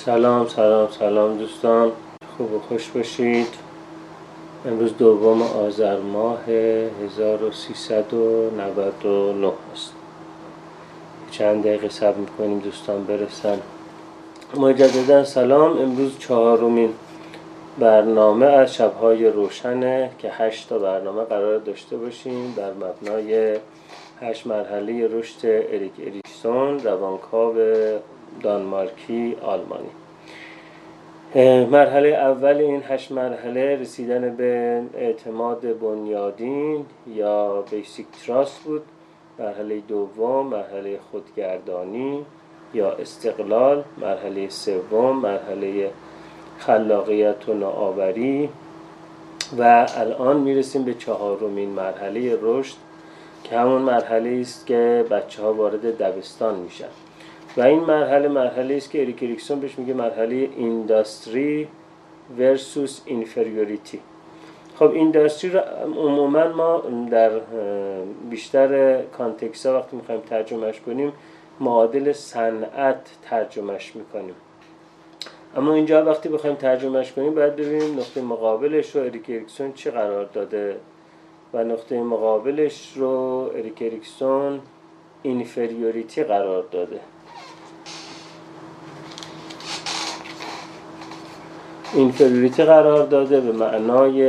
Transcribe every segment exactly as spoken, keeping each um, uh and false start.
سلام سلام سلام دوستان، خوب و خوش باشید. امروز دوم آذر ماه هزار و سیصد و نود و نه است. چند دقیقه صبر میکنیم دوستان برسن. مجددا سلام. امروز چهارمین برنامه از شبهای روشنه که هشت تا برنامه قرار داشته باشیم بر مبنای هشت مرحله رشد اریک اریکسون، روانکاو دانمارکی آلمانی. مرحله اول این هشت مرحله رسیدن به اعتماد بنیادین یا بیسیک تراست بود. مرحله دوم مرحله خودگردانی یا استقلال. مرحله سوم مرحله خلاقیت و نوآوری و الان میرسیم به چهارمین مرحله رشد که همون مرحله است که بچه ها وارد دبستان میشن و این مرحله مرحله است که اریک اریکسون بهش میگه مرحله اینداستری ورسوس اینفریوریتی. خب اینداستری رو عموما ما در بیشتر کانتکست ها وقتی میخوایم ترجمهش کنیم معادل صنعت ترجمهش میکنیم، اما اینجا وقتی بخوایم ترجمهش کنیم باید ببینیم نقطه مقابلش رو اریک اریکسون چی قرار داده و نقطه مقابلش رو اریک اریکسون اینفریوریتی قرار داده. اینفریوریتی قرار داده به معنای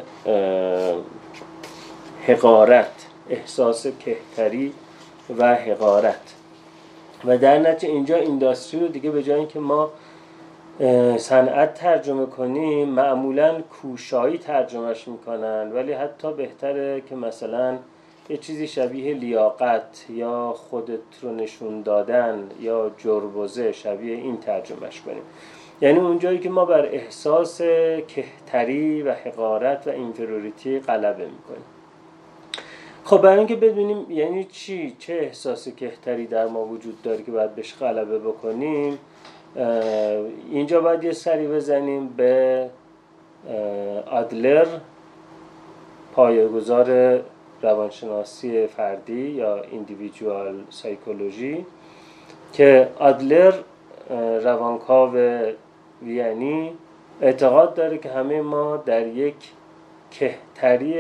حقارت، احساس کهتری و حقارت و در نتیجه اینجا اینداستری رو دیگه به جای اینکه ما صنعت ترجمه کنیم معمولاً کوشایی ترجمهش میکنن، ولی حتی بهتره که مثلا یه چیزی شبیه لیاقت یا خودت رو نشون دادن یا جربوزه شبیه این ترجمهش کنیم، یعنی اونجایی که ما بر احساس کهتری و حقارت و اینفریوریتی غلبه میکنیم. خب برای اینکه بدونیم یعنی چی، چه احساس کهتری در ما وجود داره که باید بهش غلبه بکنیم، اینجا باید یه سری بزنیم به آدلر، پایه‌گذار روانشناسی فردی یا ایندیویدوال سایکولوژی، که آدلر روانکاو وینی اعتقاد داره که همه ما در یک کهتری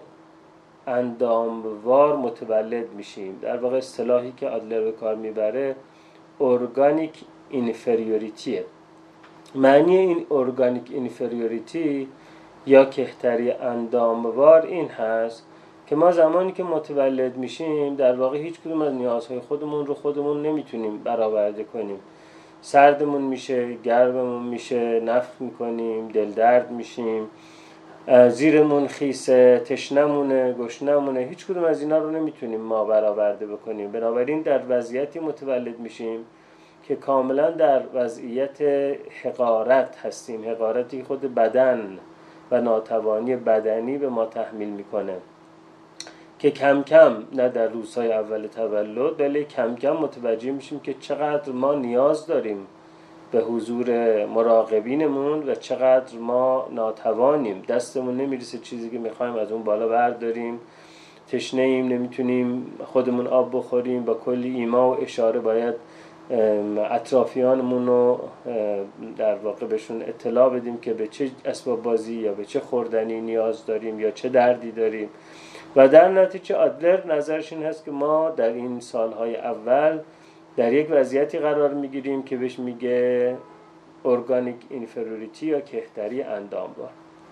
انداموار متولد میشیم. در واقع اصطلاحی که آدلر به کار میبره ارگانیک اینفریوریتیه. معنی این ارگانیک اینفریوریتی یا کهتری انداموار این هست که ما زمانی که متولد میشیم در واقع هیچ کدوم از نیازهای خودمون رو خودمون نمیتونیم برآورده کنیم. سردمون میشه، گرممون میشه، نفخ میکنیم، دل درد میشیم، زیرمون خیسه، تشنمونه، گشنمونه، هیچ کدوم از اینا رو نمیتونیم ما برآورده بکنیم. بنابراین در وضعیتی متولد میشیم که کاملا در وضعیت حقارت هستیم، حقارتی خود بدن و ناتوانی بدنی به ما تحمیل میکنه که کم کم، نه در روزهای اول تولد ولی کم کم متوجه میشیم که چقدر ما نیاز داریم به حضور مراقبینمون و چقدر ما ناتوانیم، دستمون نمیرسه چیزی که میخوایم از اون بالا برداریم، تشنه ایم، نمیتونیم خودمون آب بخوریم، با کلی ایما و اشاره باید اطرافیانمون رو در واقع بهشون اطلاع بدیم که به چه اسباب بازی یا به چه خوردنی نیاز داریم یا چه دردی داریم. و در نتیجه آدلر نظرش این هست که ما در این سالهای اول در یک وضعیتی قرار میگیریم که بهش میگه ارگانیک اینفریوریتی یا کهتری انداموار.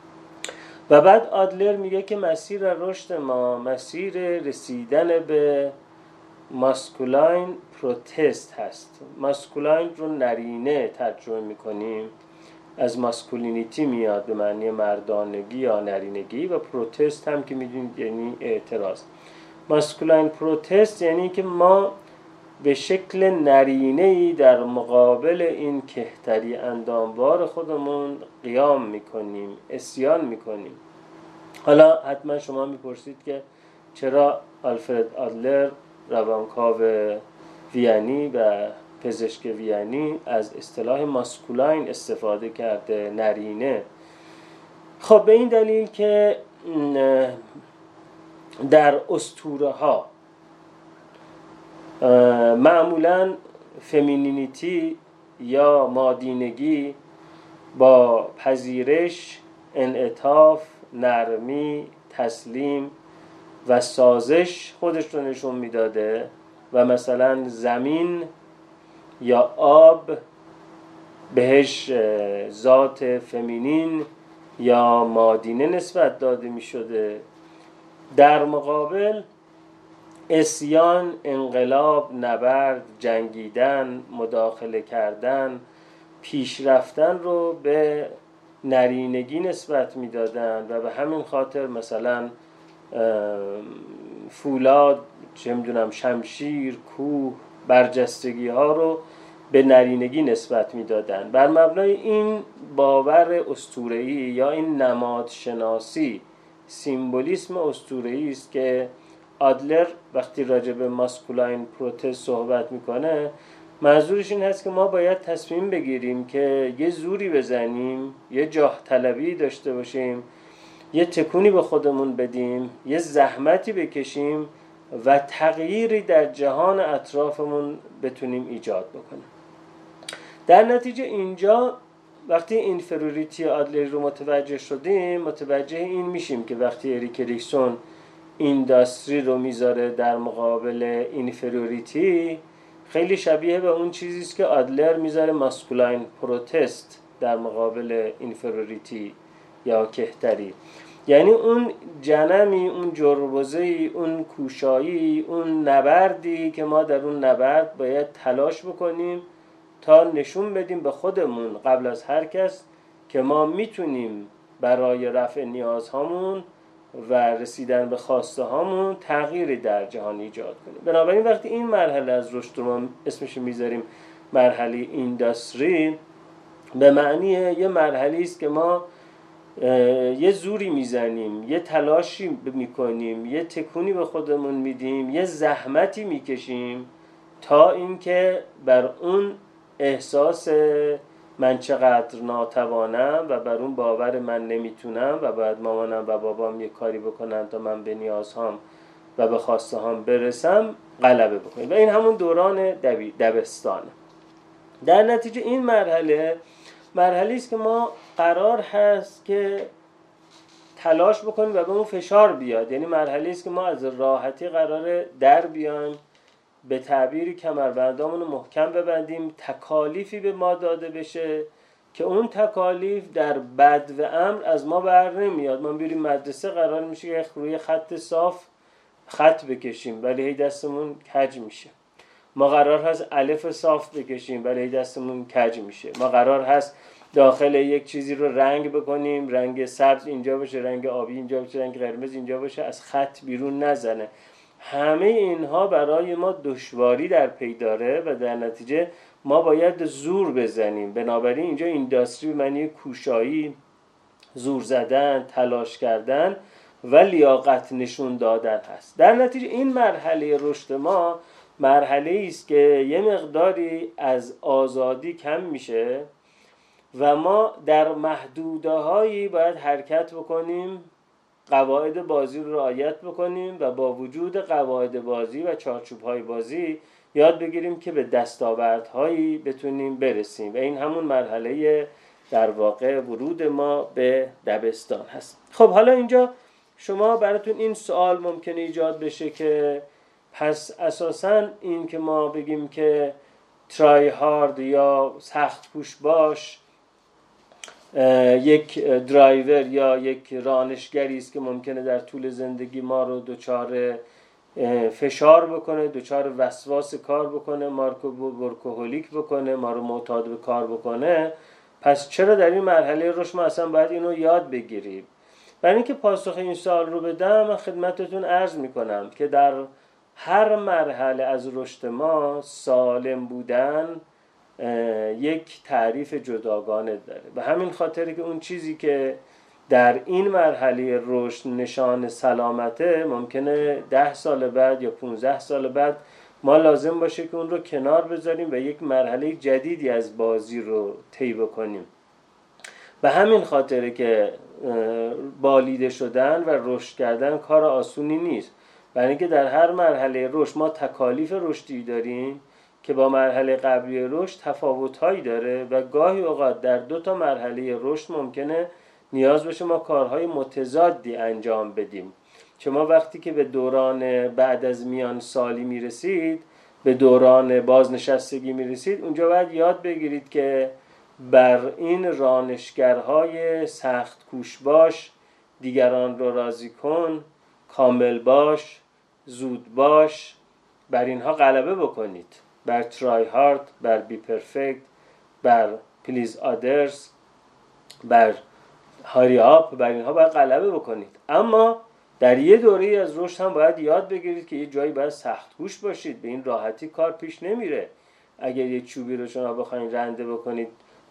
و بعد آدلر میگه که مسیر رشد ما مسیر رسیدن به ماسکولاین پروتست هست. ماسکولاین رو نرینه ترجمه میکنیم، از ماسکولینیتی میاد به معنی مردانگی یا نرینگی، و پروتست هم که میدونید یعنی اعتراض. ماسکولاین پروتست یعنی که ما به شکل نرینه‌ای در مقابل این کهتری انداموار خودمون قیام میکنیم، اسیان میکنیم. حالا حتما شما میپرسید که چرا آلفرد آدلر روانکاو وینی و پزشک وینی از اصطلاح ماسکولاین استفاده کرده، نرینه؟ خب به این دلیل که در اسطوره ها معمولاً فمینینیتی یا مادینگی با پذیرش، انعطاف، نرمی، تسلیم و سازش خودش رو نشون میداده و مثلا زمین یا آب بهش ذات فمینین یا مادینه نسبت داده می شده. در مقابل عصیان، انقلاب، نبرد، جنگیدن، مداخله کردن، پیشرفتن رو به نرینگی نسبت میدادن و به همین خاطر مثلا فولاد، چه میدونم شمشیر، کوه، برجستگی ها رو به نرینگی نسبت میدادن. بر مبنای این باور اسطوره‌ای یا این نماد شناسی، سیمبولیسم اسطوره‌ای است که آدلر وقتی راجع به ماسکولاین پروتست صحبت میکنه، منظورش این هست که ما باید تصمیم بگیریم که یه زوری بزنیم، یه جاه طلبی داشته باشیم، یه تکونی به خودمون بدیم، یه زحمتی بکشیم و تغییری در جهان اطرافمون بتونیم ایجاد بکنیم. در نتیجه اینجا وقتی اینفروریتی آدلر رو متوجه شدیم، متوجه این میشیم که وقتی اریک اریکسون اینداستری رو میذاره در مقابل اینفروریتی، خیلی شبیه به اون چیزی است که آدلر میذاره ماسکولاین پروتست در مقابل اینفروریتی یا کهتری. یعنی اون جنمی، اون جربوزه‌ای، اون کوشایی، اون نبردی که ما در اون نبرد باید تلاش بکنیم تا نشون بدیم به خودمون قبل از هر کس که ما میتونیم برای رفع نیازهامون و رسیدن به خواسته هامون تغییری در جهان ایجاد کنیم. بنابراین وقتی این مرحله از رشد رو ما اسمش میذاریم مرحله اینداستری، به معنی یه مرحله است که ما یه زوری میزنیم، یه تلاشی میکنیم، یه تکونی به خودمون میدیم، یه زحمتی میکشیم تا اینکه بر اون احساس من چقدر ناتوانم و بر اون باور من نمیتونم و باید مامانم و بابام یه کاری بکنن تا من به نیازهام و به خواسته هام برسم غلبه بکنیم. و این همون دوران دبستانه. در نتیجه این مرحله مرحله است که ما قرار هست که تلاش بکنیم و به اون فشار بیاد. یعنی مرحله است که ما از راحتی قراره در بیایم، به تعبیری کمربندامون رو محکم ببندیم، تکالیفی به ما داده بشه که اون تکالیف در بد و امر از ما بر نمیاد. ما بریم مدرسه قرار میشه که روی خط صاف خط بکشیم ولی هی دستمون کج میشه. ما قرار هست الف صاف بکشیم ولی هی دستمون کج میشه. ما قرار هست داخل یک چیزی رو رنگ بکنیم، رنگ سبز اینجا باشه، رنگ آبی اینجا باشه، رنگ قرمز اینجا باشه، از خط بیرون نزنه. همه اینها برای ما دشواری در پی داره و در نتیجه ما باید زور بزنیم. بنابراین اینجا اینداستری به معنی کوشایی، زور زدن، تلاش کردن و لیاقت نشون دادن هست. در نتیجه این مرحله رشد ما مرحله است که یه مقداری از آزادی کم میشه و ما در محدوده هایی باید حرکت بکنیم، قواعد بازی رو رعایت بکنیم و با وجود قواعد بازی و چارچوب‌های بازی یاد بگیریم که به دستاوردهایی بتونیم برسیم. و این همون مرحله در واقع ورود ما به دبستان هست. خب حالا اینجا شما براتون این سوال ممکنه ایجاد بشه که پس اساساً این که ما بگیم که ترای هارد یا سخت کوش باش یک درایور یا یک رانشگری است که ممکنه در طول زندگی ما رو دچار فشار بکنه، دچار وسواس کار بکنه، ما رو ورکوهولیک بکنه، ما رو معتاد به کار بکنه، پس چرا در این مرحله رشد ما اصلا باید اینو یاد بگیریم؟ برای اینکه پاسخ این سوال رو بدم من خدمتتون عرض میکنم که در هر مرحله از رشد ما سالم بودن یک تعریف جداگانه داره. به همین خاطر که اون چیزی که در این مرحله رشد نشان سلامته ممکنه ده سال بعد یا پونزده سال بعد ما لازم باشه که اون رو کنار بذاریم و یک مرحله جدیدی از بازی رو طی بکنیم. به همین خاطر که بالیده شدن و رشد کردن کار آسونی نیست، برای اینکه در هر مرحله رشد ما تکالیف رشدی داریم که با مرحله قبلی رشد تفاوت‌هایی داره و گاهی اوقات در دو تا مرحله رشد ممکنه نیاز باشه ما کارهای متضادی انجام بدیم. شما وقتی که به دوران بعد از میان سالی میرسید، به دوران بازنشستگی میرسید، اونجا باید یاد بگیرید که بر این رانشگرهای سخت کوش باش، دیگران رو راضی کن، کامل باش، زود باش، بر اینها غلبه بکنید. بر ترای هارد، بر بی پرفکت، بر پلیز آدرز، بر هاری آپ، بر اینها باید غلبه بکنید. اما در یه دوره از رشد هم باید یاد بگیرید که یه جایی باید سخت کوش باشید. به این راحتی کار پیش نمیره. اگر یه چوبی رو شما بخواید رنده بکنید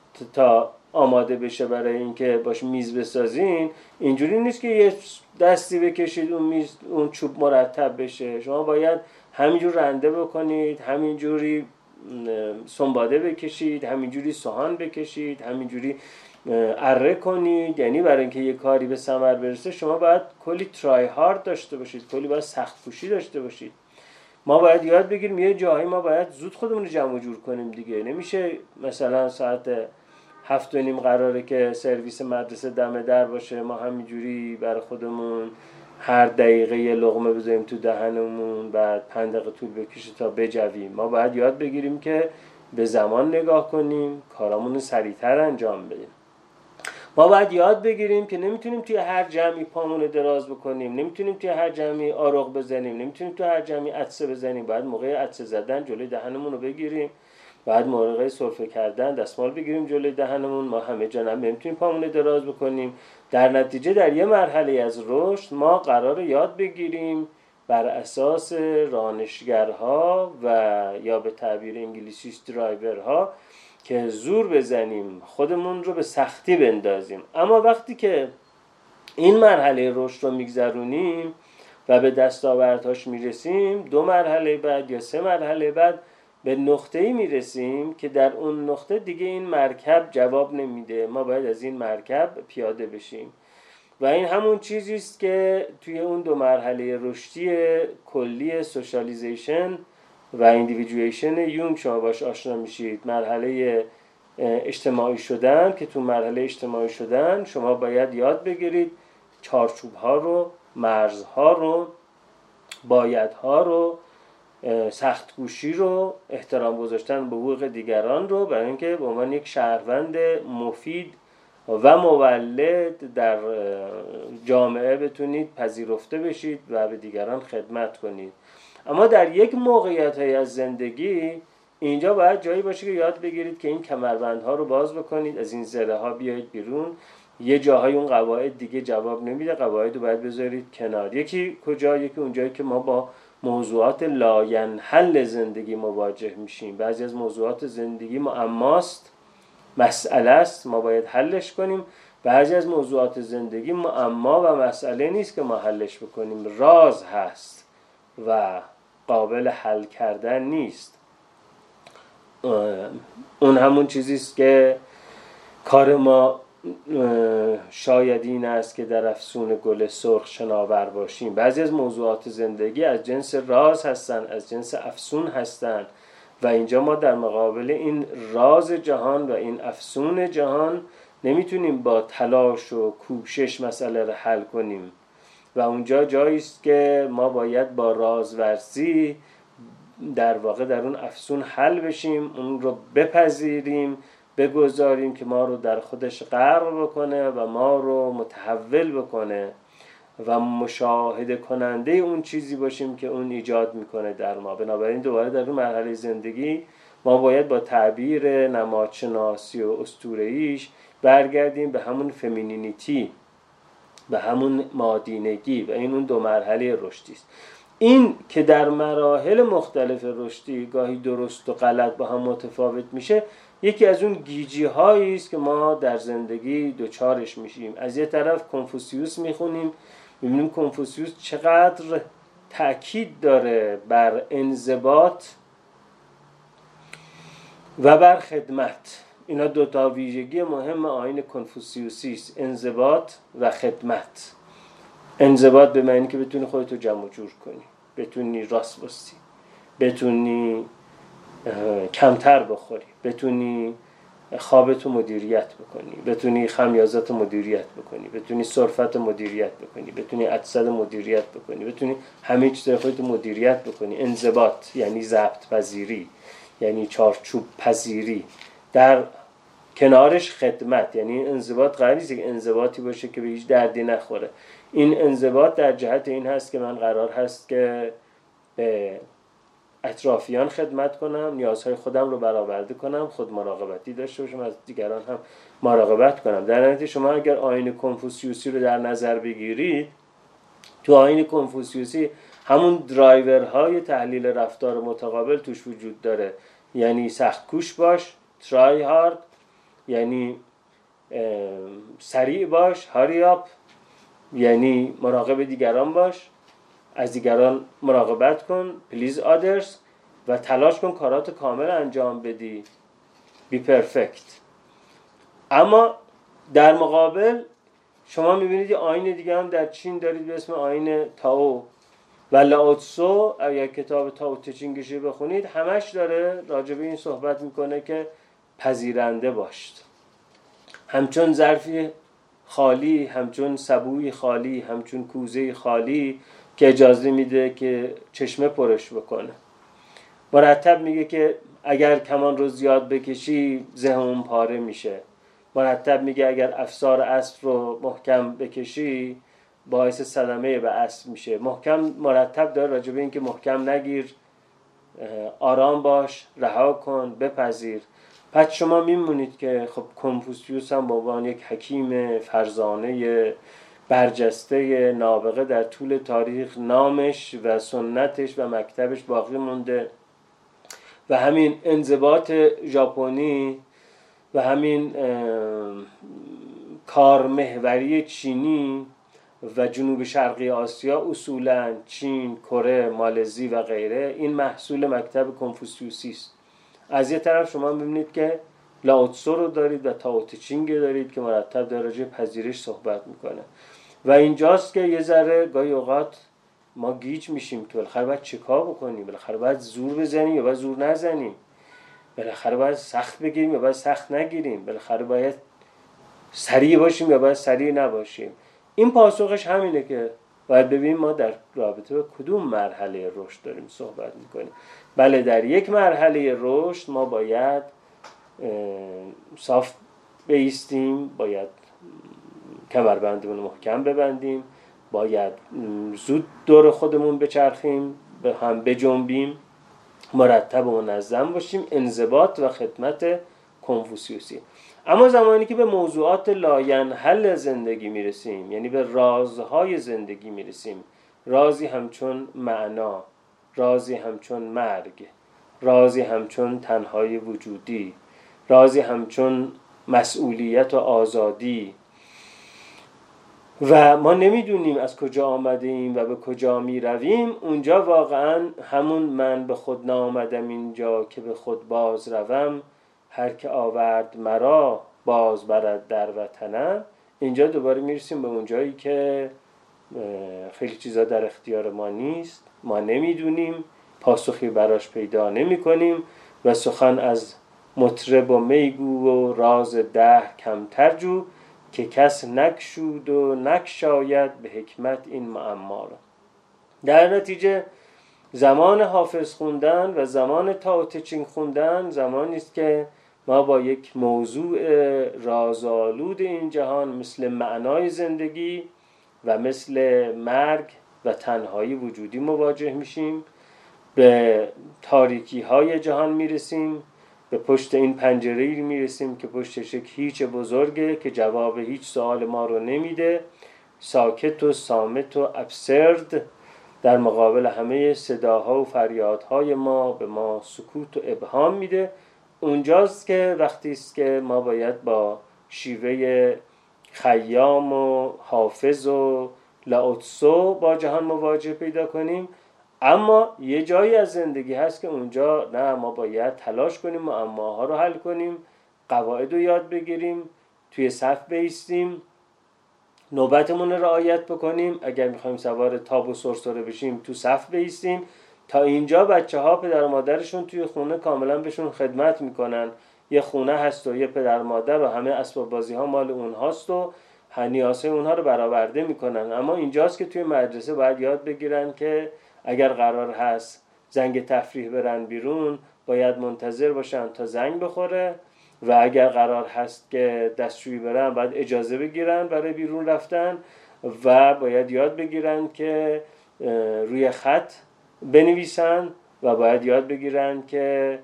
تا آماده بشه برای اینکه باش میز بسازین، اینجوری نیست که یه دستی بکشید اون میز اون چوب مرتب بشه. شما باید همینجور رنده بکنید، همینجوری سنباده بکشید، همینجوری سوهان بکشید، همینجوری اره کنید. یعنی برای اینکه یه کاری به ثمر برسه شما باید کلی ترای هارد داشته باشید، کلی باید سخت کوشی داشته باشید. ما باید یاد بگیریم یه جایی ما باید زود خودمون رو جمع جور کنیم دیگه. نمیشه مثلا ساعت هفت و نیم قراره که سرویس مدرسه دم در باشه، ما همینجوری برای خودمون هر دقیقه یه لقمه بذاریم تو دهنمون بعد پنج دقیقه طول بکشه تا بجویم. ما باید یاد بگیریم که به زمان نگاه کنیم، کارامون رو سریعتر انجام بدیم. ما باید یاد بگیریم که نمیتونیم توی هر جمعی پامون دراز بکنیم، نمیتونیم توی هر جمعی آروغ بزنیم، نمیتونیم توی هر جمعی عطسه بزنیم. باید موقع عطسه زدن جلوی دهنمون رو بگیریم، بعد موقع سرفه کردن دستمال بگیریم جلوی دهنمون. ما همه جا نمیتونیم پامون دراز بکنیم. در نتیجه در یه مرحله از رشد ما قراره یاد بگیریم بر اساس رانشگرها و یا به تعبیر انگلیسیش درایورها که زور بزنیم، خودمون رو به سختی بندازیم. اما وقتی که این مرحله رشد رو میگذرونیم و به دستاوردهاش میرسیم، دو مرحله بعد یا سه مرحله بعد به نقطه‌ای میرسیم که در اون نقطه دیگه این مرکب جواب نمیده. ما باید از این مرکب پیاده بشیم و این همون چیزی است که توی اون دو مرحله رشدی کلی سوشالیزیشن و ایندیویدویشن یونگ شما باش آشنا میشید. مرحله اجتماعی شدن که تو مرحله اجتماعی شدن شما باید یاد بگیرید چارچوب ها رو، مرزها رو، بایدها رو، سخت کوشی رو، احترام گذاشتن به حقوق دیگران رو، برای اینکه به عنوان یک شهروند مفید و مولد در جامعه بتونید پذیرفته بشید و به دیگران خدمت کنید. اما در یک موقعیت های از زندگی اینجا باید جایی باشه که یاد بگیرید که این کمربندها رو باز بکنید، از این زره ها بیایید بیرون. یه جاهای اون قواعد دیگه جواب نمیده، قواعد رو باید بذارید کنار. یکی کجا؟ یکی اونجایی که ما با موضوعات لاینحل زندگی مواجه میشیم. بعضی از موضوعات زندگی معماست، مسئله است، ما باید حلش کنیم. بعضی از موضوعات زندگی معما و مسئله نیست که ما حلش بکنیم، راز هست و قابل حل کردن نیست. اون همون چیزیست که کار ما شاید این است که در افسون گل سرخ شناور باشیم. بعضی از موضوعات زندگی از جنس راز هستن، از جنس افسون هستن و اینجا ما در مقابل این راز جهان و این افسون جهان نمیتونیم با تلاش و کوشش مسئله رو حل کنیم و اونجا جاییست که ما باید با رازورزی در واقع در اون افسون حل بشیم، اون رو بپذیریم، بگذاریم که ما رو در خودش غرق بکنه و ما رو متحول بکنه و مشاهده کننده اون چیزی باشیم که اون ایجاد میکنه در ما. بنابراین دوباره در اون مرحله زندگی ما باید با تعبیر نمادشناسی و اسطوره‌ایش برگردیم به همون فمینینیتی، به همون مادینگی و این اون دو مرحله رشدی است. این که در مراحل مختلف رشدی گاهی درست و غلط با هم متفاوت میشه، یکی از اون گیجی هایی است که ما در زندگی دوچارش میشیم. از یه طرف کنفوسیوس میخونیم، میبینیم کنفوسیوس چقدر تأکید داره بر انضباط و بر خدمت. اینا دوتا ویژگی مهم آیین کنفوسیوسی است، انضباط و خدمت. انضباط به معنی که بتونی خودتو جمع جور کنی، بتونی راست باستی، بتونی کمتر بخوری، بتونی خوابتو مدیریت بکنی، بتونی خمیازت مدیریت بکنی، بتونی سرفت مدیریت بکنی، بتونی عطسه مدیریت بکنی، بتونی همه چیز خودت مدیریت بکنی. انضباط یعنی ضبط پذیری، یعنی چارچوب پذیری، در کنارش خدمت. یعنی انضباط قرار نیست که انضباطی باشه که به هیچ دردی نخوره. این انضباط در جهت این هست که من قرار هست که به اطرافیان خدمت کنم، نیازهای خودم رو برآورده کنم، خود مراقبتی داشته باشم، از دیگران هم مراقبت کنم. در نتیجه شما اگر آیین کنفوسیوسی رو در نظر بگیرید، تو آیین کنفوسیوسی همون درایورهای تحلیل رفتار متقابل توش وجود داره. یعنی سخت کوش باش، try hard، یعنی سریع باش، hurry up، یعنی مراقب دیگران باش، از دیگران مراقبت کن، please others، و تلاش کن کارات کامل انجام بدی، be perfect. اما در مقابل شما میبینید یه آیین دیگه هم در چین دارید به اسم آیین تاو و لاوتسو. اگر کتاب تاو تچینگشی بخونید همش داره راجبه این صحبت میکنه که پذیرنده باشد، همچون ظرفی خالی، همچون سبوی خالی، همچون کوزه خالی که اجازه میده که چشمه پرش بکنه. مرتب میگه که اگر کمان رو زیاد بکشی زهمون پاره میشه. مرتب میگه اگر افسار اسب رو محکم بکشی باعث صدمه به اسب میشه. محکم مرتب داره راجع به این که محکم نگیر، آرام باش، رها کن، بپذیر. پس شما میمونید که خب کنفوسیوس هم به عنوان یک حکیم فرزانه برجسته نابغه در طول تاریخ نامش و سنتش و مکتبش باقی مونده و همین انضباط ژاپنی و همین کارمحوری چینی و جنوب شرقی آسیا، اصولاً چین، کره، مالزی و غیره، این محصول مکتب کنفوسیوسی است. از یه طرف شما می‌بینید که لاوتسو رو دارید و تائو ته چینگ دارید که مرتب در راجع پذیرش صحبت میکنه و اینجاست که یه ذره گاهی اوقات ما گیج میشیم که بالاخره باید چیکار بکنیم، بالاخره باید زور بزنیم یا باید زور نزنیم، بالاخره باید سخت بگیریم یا باید سخت نگیریم، بالاخره باید سریع باشیم یا باید سریع نباشیم. این پاسخش همینه که باید ببینیم ما در رابطه با کدوم مرحله رشد داریم صحبت میکنیم. بله، در یک مرحله رشد ما باید صاف بایستیم، باید کمربندمون محکم ببندیم، باید زود دور خودمون بچرخیم، به هم بجنبیم، مرتب و منظم باشیم. انضباط و خدمت کنفوسیوسی. اما زمانی که به موضوعات لاینحل زندگی میرسیم، یعنی به رازهای زندگی میرسیم، رازی همچون معنا، رازی همچون مرگ، رازی همچون تنهایی وجودی، رازی همچون مسئولیت و آزادی، و ما نمیدونیم از کجا آمده ایم و به کجا می رویم، اونجا واقعا همون من به خود نامدم اینجا که به خود باز روم، هر که آورد مرا باز برد در وطنم. اینجا دوباره میرسیم به اونجایی که خیلی چیزا در اختیار ما نیست، ما نمیدونیم، پاسخی براش پیدا نمی کنیم و سخن از مطرب و میگو و راز ده کمتر جو، که کس نکشود و نکشاید به حکمت این معما را. در نتیجه زمان حافظ خوندن و زمان تائو ته چینگ خوندن زمانی است که ما با یک موضوع رازآلود این جهان مثل معنای زندگی و مثل مرگ و تنهایی وجودی مواجه میشیم. به تاریکی های جهان میرسیم، به پشت این پنجره‌ای میرسیم که پشتش یک هیچ بزرگه که جواب هیچ سوال ما رو نمیده، ساکت و صامت و ابسرد در مقابل همه صداها و فریادهای ما به ما سکوت و ابهام میده. اونجاست که وقتی است که ما باید با شیوه خیام و حافظ و لاوتسو با جهان مواجه پیدا کنیم. اما یه جایی از زندگی هست که اونجا نه، ما باید تلاش کنیم معماها رو حل کنیم، قواعد رو یاد بگیریم، توی صف بایستیم، نوبتمون رو رعایت بکنیم. اگر میخوایم سوار تاب و سرسره بشیم تو صف بایستیم، تا اینجا بچه ها پدر و مادرشون توی خونه کاملا بهشون خدمت میکنن، یه خونه هست و یه پدر مادر و همه اسباب بازی ها مال اونهاست و نیازهای اونها رو برآورده میکنن. اما اینجاست که توی مدرسه باید یاد بگیرن که اگر قرار هست زنگ تفریح برن بیرون، باید منتظر باشن تا زنگ بخوره، و اگر قرار هست که دستشویی برن باید اجازه بگیرن برای بیرون رفتن، و باید یاد بگیرن که روی خط بنویسن و باید یاد بگیرن که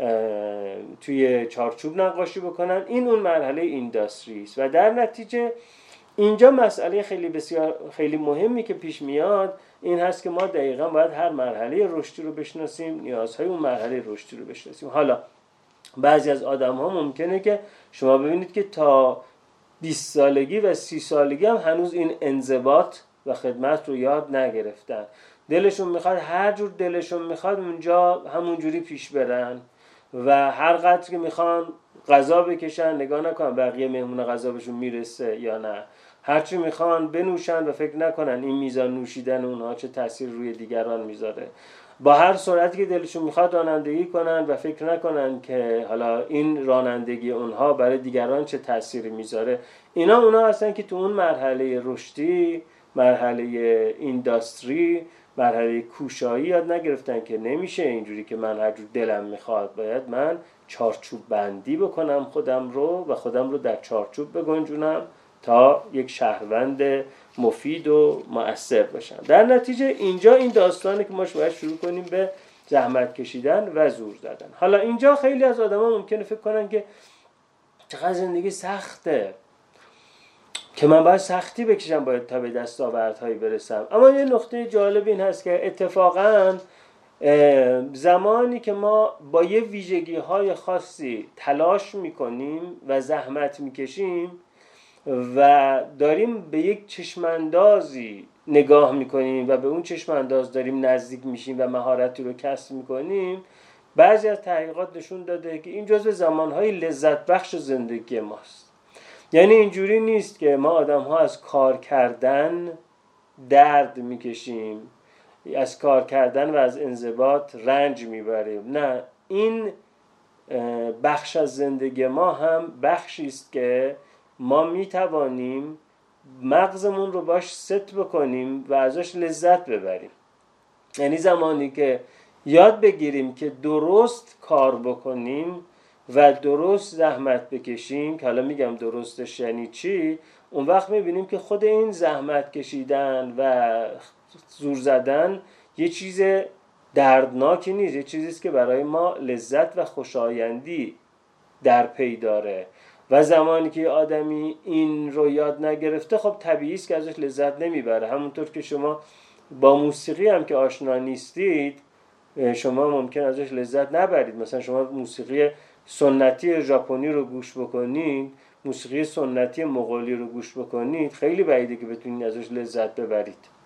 توی چارچوب نقاشی بکنن. این اون مرحله اینداستری است و در نتیجه اینجا مسئله خیلی بسیار خیلی مهمی که پیش میاد این هست که ما دقیقاً باید هر مرحله رشدی رو بشناسیم، نیازهای اون مرحله رشدی رو بشناسیم. حالا بعضی از آدم ها ممکنه که شما ببینید که تا بیست سالگی و سی سالگی هم هنوز این انضباط و خدمت رو یاد نگرفتن. دلشون میخواد هر جور دلشون میخواد اونجا همونجوری پیش برن و هر قدر که میخوان غذا بکشن نگاه نکنن بقیه مهمون غذا بهشون میرسه یا نه، هرچی میخوان بنوشن و فکر نکنن این میزان نوشیدن اونها چه تأثیر روی دیگران میذاره. با هر سرعتی که دلشون میخواد رانندگی کنن و فکر نکنن که حالا این رانندگی اونها برای دیگران چه تأثیری میذاره. اینا اونا هستن که تو اون مرحله رشدی، مرحله اینداستری، مرحله کوشایی یاد نگرفتن که نمیشه اینجوری که من هر جور دلم میخواد، باید من چارچوب بندی بکنم خودم رو و خودم رو در چارچوب بگنجونم تا یک شهروند مفید و مؤثر باشم. در نتیجه اینجا این داستانی که ما باید شروع کنیم به زحمت کشیدن و زور زدن. حالا اینجا خیلی از آدما ممکنه فکر کنن که چقدر زندگی سخته که من باید سختی بکشم باید تا به دستاوردهایی برسم. اما یه نقطه جالب این هست که اتفاقاً زمانی که ما با یه ویژگی های خاصی تلاش میکنیم و زحمت میکشیم و داریم به یک چشماندازی نگاه میکنیم و به اون چشمانداز داریم نزدیک میشیم و مهارتی رو کسب میکنیم، بعضی از تحقیقات نشون داده که این جزو زمانهای لذت بخش زندگی ماست. یعنی اینجوری نیست که ما آدم ها از کار کردن درد میکشیم، از کار کردن و از انضباط رنج میبریم. نه، این بخش از زندگی ما هم بخشی است که ما میتوانیم مغزمون رو باش ست بکنیم و ازش لذت ببریم. یعنی زمانی که یاد بگیریم که درست کار بکنیم و درست زحمت بکشیم، که حالا میگم درستش یعنی چی، اون وقت میبینیم که خود این زحمت کشیدن و زور زدن یه چیز دردناکی نیست، یه چیزیست که برای ما لذت و خوشایندی در پی داره. و زمانی که آدمی این رو یاد نگرفته خب طبیعی است که ازش لذت نمیبره. همونطور که شما با موسیقی هم که آشنا نیستید شما ممکن ازش لذت نبرید. مثلا شما موسیقی سنتی ژاپنی رو گوش بکنید، موسیقی سنتی مغولی رو گوش بکنید، خیلی بعیده که بتونید ازش لذت ببرید.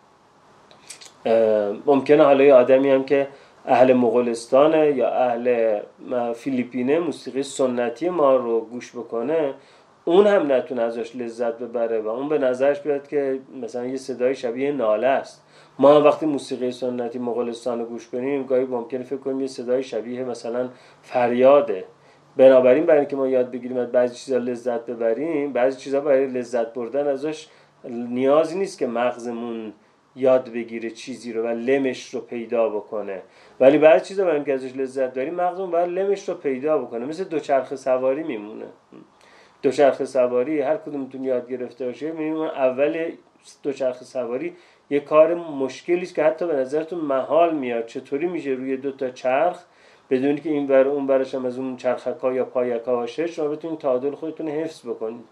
ممکنه حالا یه آدمی هم که اهل مغولستانه یا اهل فیلیپینه موسیقی سنتی ما رو گوش بکنه، اون هم نتونه ازش لذت ببره و اون به نظرش بیاد که مثلا یه صدای شبیه ناله است. ما وقتی موسیقی سنتی مغولستان رو گوش کنیم گاهی ممکنه فکر کنیم یه صدای شبیه مثلا فریاده. بنابراین برای اینکه ما یاد بگیریم از بعضی چیزا لذت ببریم، بعضی چیزا برای لذت بردن ازش نیازی نیست که مغزمون یاد بگیره چیزی رو و لمش رو پیدا بکنه، ولی بعضی چیزا برای اینکه ازش لذت ببریم مغزمون باید لمش رو پیدا بکنه. مثل دوچرخه سواری میمونه. دوچرخه سواری هر کدومتون یاد گرفته باشه میبینید اول دوچرخه سواری یه کار مشکلی است که حتی به نظرتون محال میاد. چطوری میشه روی دو تا چرخ بدون که این ور اون ورش هم از اون چرخکا یا پایکا باشه شما بتونید تعادل خودتون حفظ بکنید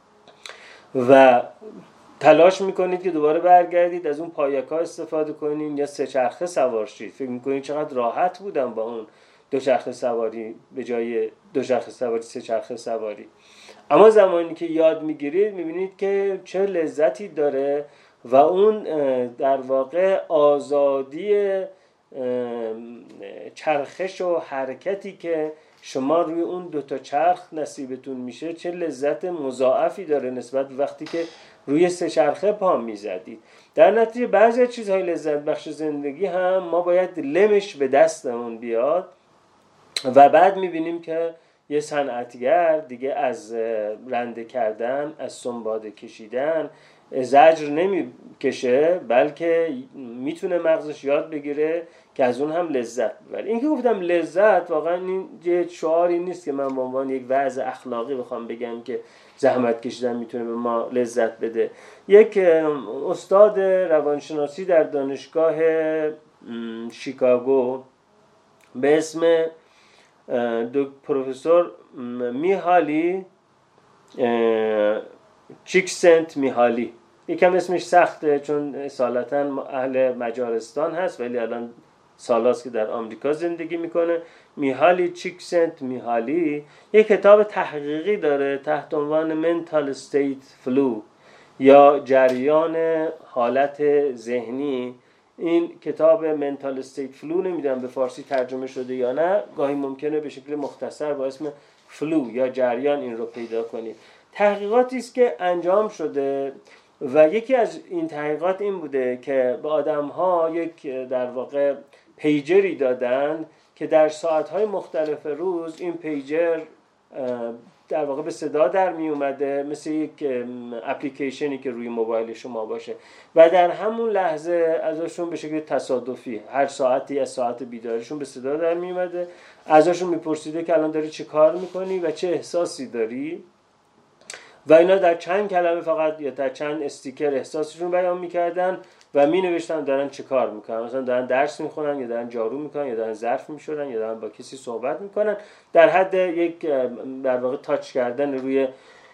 و تلاش میکنید که دوباره برگردید از اون پایکا استفاده کنید یا سه چرخه سوار شید. فکر میکنید چقدر راحت بودم با اون دو چرخه سواری به جای دو چرخه سواری سه چرخه سواری. اما زمانی که یاد میگیرید میبینید که چه لذتی داره و اون در واقع آزادی چرخش و حرکتی که شما روی اون دوتا چرخ نصیبتون میشه چه لذت مضاعفی داره نسبت وقتی که روی سه چرخه پا میزدید. در نتیجه بعضی چیزهای لذت بخش زندگی هم ما باید لمش به دستمون بیاد و بعد میبینیم که یه صنعتگر دیگه از رنده کردن، از سنباده کشیدن زجر نمیکشه، بلکه میتونه مغزش یاد بگیره که از اون هم لذت ببره. این که گفتم لذت واقعا این یه شعاری نیست که من به عنوان یک وضع اخلاقی بخوام بگم که زحمت کشیدن میتونه به ما لذت بده. یک استاد روانشناسی در دانشگاه شیکاگو به اسم دو پروفسور میهالی چیکسنت میهالی، یکم اسمش سخته چون اصالتا اهل مجارستان هست ولی الان سالاست که در آمریکا زندگی میکنه. میهالی چیکسنت میهالی یک کتاب تحقیقی داره تحت عنوان منتال استیت فلو یا جریان حالت ذهنی. این کتاب منتال استیت فلو نمیدونم به فارسی ترجمه شده یا نه، گاهی ممکنه به شکل مختصر با اسم فلو یا جریان این رو پیدا کنید. تحقیقاتی است که انجام شده و یکی از این تحقیقات این بوده که به آدم‌ها یک در واقع پیجری دادن که در ساعت‌های مختلف روز این پیجر در واقع به صدا در می اومده، مثل یک اپلیکیشنی که روی موبایل شما باشه و در همون لحظه ازشون به شکل تصادفی هر ساعتی از ساعت بیداریشون به صدا در می اومده، ازشون میپرسیده که الان داری چه کار میکنی و چه احساسی داری و اینا در چند کلمه فقط یا در چند استیکر احساسشون بیان میکردن و می نوشتن دارن چه کار میکنن، مثلا دارن درس میخونن یا دارن جارو میکنن یا دارن ظرف میشورن یا دارن با کسی صحبت میکنن، در حد یک در واقع تاچ کردن روی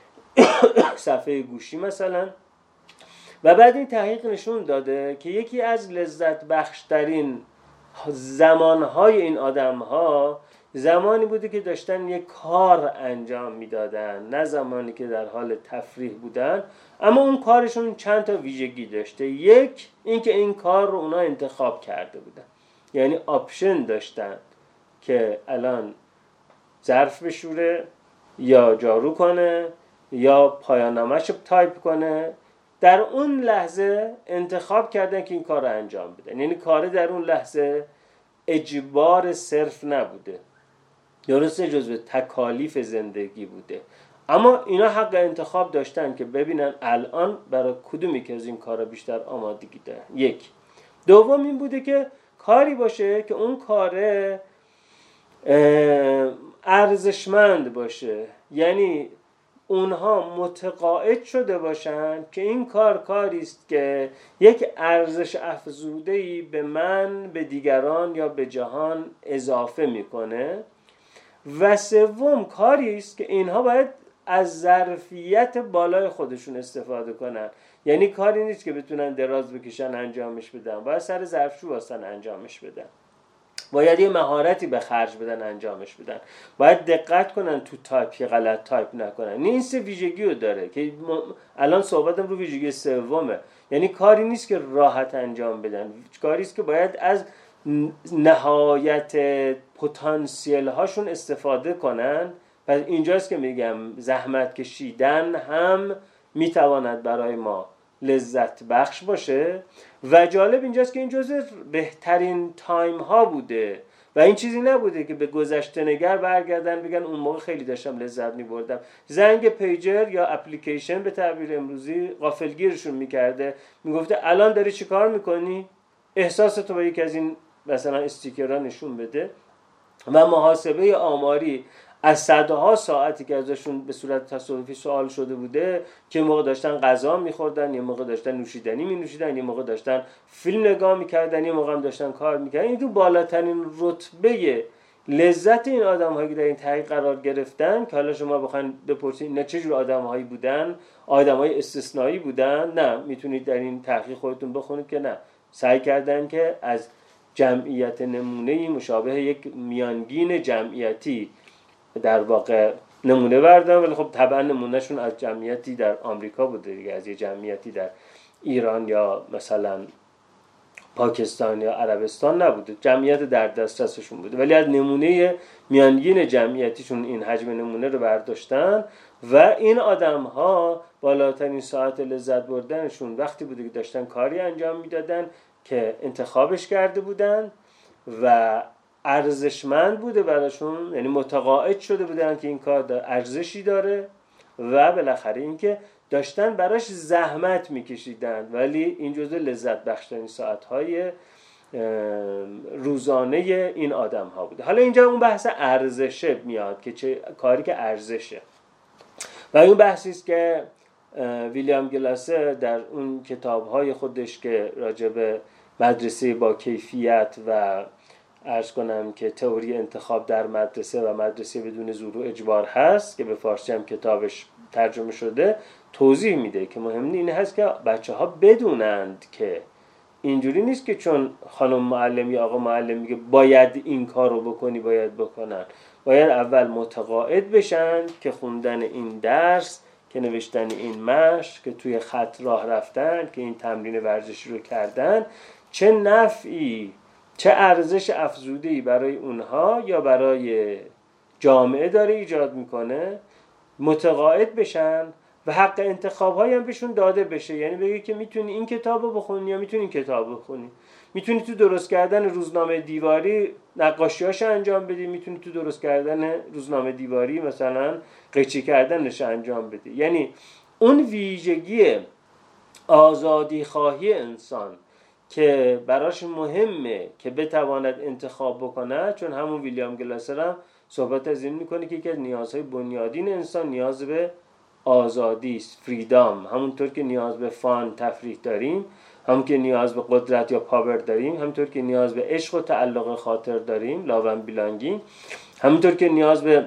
صفحه گوشی مثلا. و بعد این تحقیق نشون داده که یکی از لذت بخشترین زمانهای این آدمها زمانی بوده که داشتن یک کار انجام میدادن، نه زمانی که در حال تفریح بودن، اما اون کارشون چند تا ویژگی داشته. یک، این که این کار رو اونا انتخاب کرده بودن، یعنی آپشن داشتن که الان ظرف بشوره یا جارو کنه یا پایان‌نامه‌شو تایپ کنه. در اون لحظه انتخاب کردن که این کار رو انجام بدن، یعنی کار در اون لحظه اجبار صرف نبوده، درسته جزو تکالیف زندگی بوده، اما اینا حق انتخاب داشتن که ببینن الان برای کدومی که از این کارا بیشتر آمادگی دارن. یک. دوم این بوده که کاری باشه که اون کاره ارزشمند باشه، یعنی اونها متقاعد شده باشن که این کار کاری است که یک ارزش افزوده‌ای به من، به دیگران یا به جهان اضافه میکنه. و سوم، کاری است که اینها باید از ظرفیت بالای خودشون استفاده کنن، یعنی کاری نیست که بتونن دراز بکشن انجامش بدن، باید سر ظرفشو واسن انجامش بدن، باید یه مهارتی به خرج بدن انجامش بدن، باید دقت کنن تو تایپ غلط تایپ نکنن. این سه ویژگی رو داره که الان صحبتم رو ویژگی سومه، یعنی کاری نیست که راحت انجام بدن، کاری است که باید از نهایت پتانسیل هاشون استفاده کنن. پس اینجاست که میگم زحمت کشیدن هم میتواند برای ما لذت بخش باشه و جالب اینجاست که این جزء بهترین تایم ها بوده و این چیزی نبوده که به گذشته نگر برگردن بگن اون موقع خیلی داشتم لذت میبردم. زنگ پیجر یا اپلیکیشن به تعبیر امروزی غافلگیرشون میکرده، میگفته الان داری چی کار میکنی؟ احساستو با یک از این مثلا استیکرها نشون بده و محاسبه آماری از صدها ساعتی که ازشون به صورت تصادفی سوال شده بوده که موقع داشتن غذا میخوردن، یه موقع داشتن نوشیدنی مینوشیدن، یه موقع داشتن فیلم نگاه میکردن، یه موقع هم داشتن کار میکردن. این تو بالاترین رتبه لذت این آدم‌هایی که در این تحقیق قرار گرفتن که حالا شما بخواید بپرسید اینا چه جور آدم‌هایی بودن، آدم‌های استثنایی بودن؟ نه، میتونید در این تحقیق خودتون بخونید که نه، سعی کردن که از جمعیت نمونه‌ای مشابه یک میانگین جمعیتی در واقع نمونه بردن، ولی خب طبعا نمونهشون از جمعیتی در آمریکا بوده دیگه، از یه جمعیتی در ایران یا مثلا پاکستان یا عربستان نبوده، جمعیت در دسترسشون بوده، ولی از نمونه میانگین جمعیتیشون این حجم نمونه رو برداشتن و این آدم ها بالاترین ساعت لذت بردنشون وقتی بوده که داشتن کاری انجام میدادن که انتخابش کرده بودن و ارزشمند بوده براشون، یعنی متقاعد شده بودن که این کار ارزشی داره و بالاخره اینکه داشتن براش زحمت میکشیدن، ولی این جزء لذت بخشترین ساعتهای روزانه این آدم ها بوده. حالا اینجا اون بحث ارزشه میاد که چه کاری که ارزشه و اون بحثی است که ویلیام گلاسر در اون کتاب‌های خودش که راجع به مدرسه با کیفیت و عرض کنم که تئوری انتخاب در مدرسه و مدرسه بدون زور و اجبار هست که به فارسی هم کتابش ترجمه شده، توضیح میده که مهم این هست که بچه‌ها بدونند که اینجوری نیست که چون خانم معلم یا آقا معلم میگه باید این کار رو بکنی باید بکنن، باید اول متقاعد بشن که خوندن این درس، که نوشتن این مشق، که توی خط راه رفتن، که این تمرین ورزشی رو کردن چه نفعی چه ارزش افزوده‌ای برای اونها یا برای جامعه داره ایجاد میکنه، متقاعد بشن و حق انتخاب‌هایی هم بهشون داده بشه. یعنی بگی که میتونی این کتابو بخونی یا میتونی این کتابو بخونی، میتونی تو درست کردن روزنامه دیواری نقاشی‌هاش انجام بدی، میتونی تو درست کردن روزنامه دیواری مثلا قیچی کردنش انجام بدی. یعنی اون ویژگی آزادی خواهی انسان که براش مهمه که بتواند انتخاب بکنه، چون همون ویلیام گلاسر هم صحبت از این میکنه که یکی از نیازهای بنیادین انسان نیاز به آزادی است، فریدام. همونطور که نیاز به فان تفریح داریم، همون که نیاز به قدرت یا پاور داریم، همونطور که نیاز به عشق و تعلق خاطر داریم، لاون بیلانگینگ، همونطور که نیاز به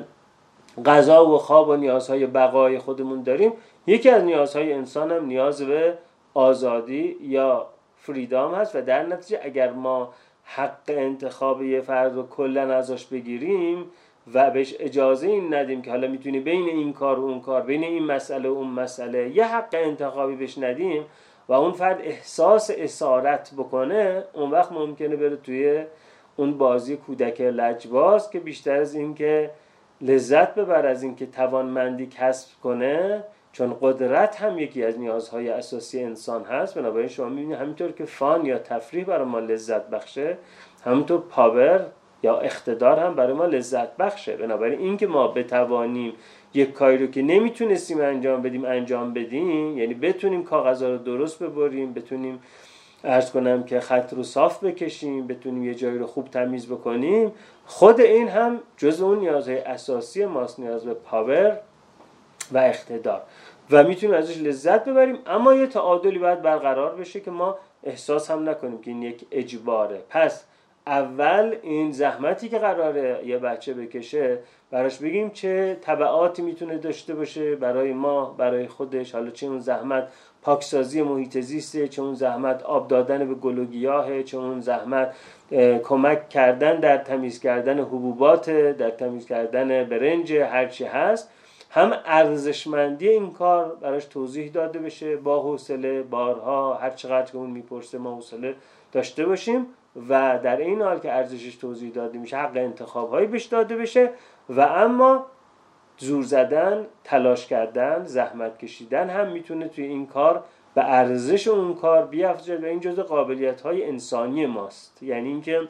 غذا و خواب و نیازهای بقای خودمون داریم، یکی از نیازهای انسان هم نیاز به آزادی یا فریدام هست. و در نتیجه اگر ما حق انتخاب یه فرد رو کلن ازش بگیریم و بهش اجازه این ندیم که حالا میتونی بین این کار و اون کار، بین این مسئله و اون مسئله یه حق انتخابی بهش ندیم و اون فرد احساس اسارت بکنه، اون وقت ممکنه بره توی اون بازی کودک لجباز که بیشتر از این که لذت ببر از این که توانمندی کسب کنه، چون قدرت هم یکی از نیازهای اساسی انسان هست. بنابراین شما میبینید همینطور که فان یا تفریح برای ما لذت بخشه، همینطور پاور یا اقتدار هم برای ما لذت بخشه. بنابراین این که ما بتوانیم یک کاری رو که نمیتونستیم انجام بدیم انجام بدیم، یعنی بتونیم کاغذها رو درست ببریم، بتونیم عرض کنم که خط رو صاف بکشیم، بتونیم یه جایی رو خوب تمیز بکنیم، خود این هم جزء اون نیازهای اساسی ماست، نیاز به پاور و اقتدار، و میتونیم ازش لذت ببریم. اما یه تعادلی باید برقرار بشه که ما احساس هم نکنیم که این یک اجباره. پس اول این زحمتی که قراره یه بچه بکشه براش بگیم چه تبعاتی میتونه داشته باشه برای ما، برای خودش. حالا چه اون زحمت پاکسازی محیط زیسته، چه اون زحمت آب دادن به گل و گیاهه، چه اون زحمت کمک کردن در تمیز کردن حبوبات، در تمیز کردن برنج، هرچی هست. هم ارزشمندی این کار براش توضیح داده بشه با حوصله، بارها هر چقدر که اون میپرسه ما حوصله داشته باشیم و در این حال که ارزشش توضیح داده میشه حق انتخاب‌هایی بهش داده بشه. و اما زور زدن، تلاش کردن، زحمت کشیدن هم میتونه توی این کار به ارزش اون کار بیافزاید و این جزء قابلیت‌های انسانی ماست. یعنی اینکه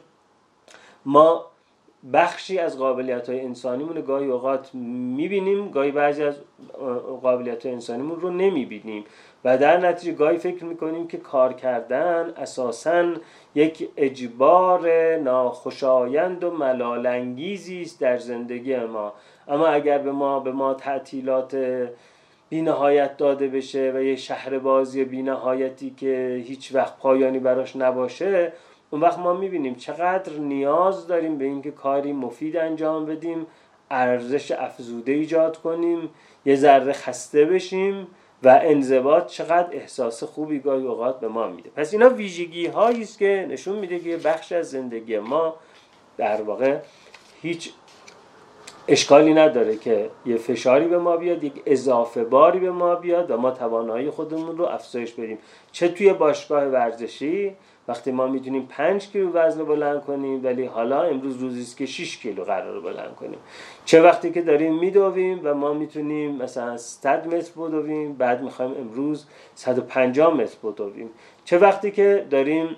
ما بخشی از قابلیت‌های انسانیمون رو گاهی اوقات می‌بینیم، گاهی بعضی از قابلیت‌های انسانیمون رو نمی‌بینیم و در نتیجه گاهی فکر می‌کنیم که کار کردن اساساً یک اجبار ناخوشایند و ملال‌انگیزی است در زندگی ما. اما اگر به ما به ما تعطیلات بی‌نهایت داده بشه و یه شهر بازی بی‌نهایتی که هیچ وقت پایانی براش نباشه، اون وقت ما میبینیم چقدر نیاز داریم به اینکه کاری مفید انجام بدیم، ارزش افزوده ایجاد کنیم، یه ذره خسته بشیم و انضباط چقدر احساس خوبی گاهی اوقات به ما میده. پس اینا ویژگی هایی است که نشون میده که بخش از زندگی ما در واقع هیچ اشکالی نداره که یه فشاری به ما بیاد، یک اضافه باری به ما بیاد و ما توانایی خودمون رو افزایش بدیم، چه توی باشگاه ورزشی وقتی ما میتونیم پنج کیلو وزن رو بلند کنیم ولی حالا امروز روزی است که شش کیلو قرار رو بلند کنیم. چه وقتی که داریم میدویم و ما میتونیم مثلا صد متر بدویم، بعد میخوایم امروز صد و پنجاه متر بدویم. چه وقتی که داریم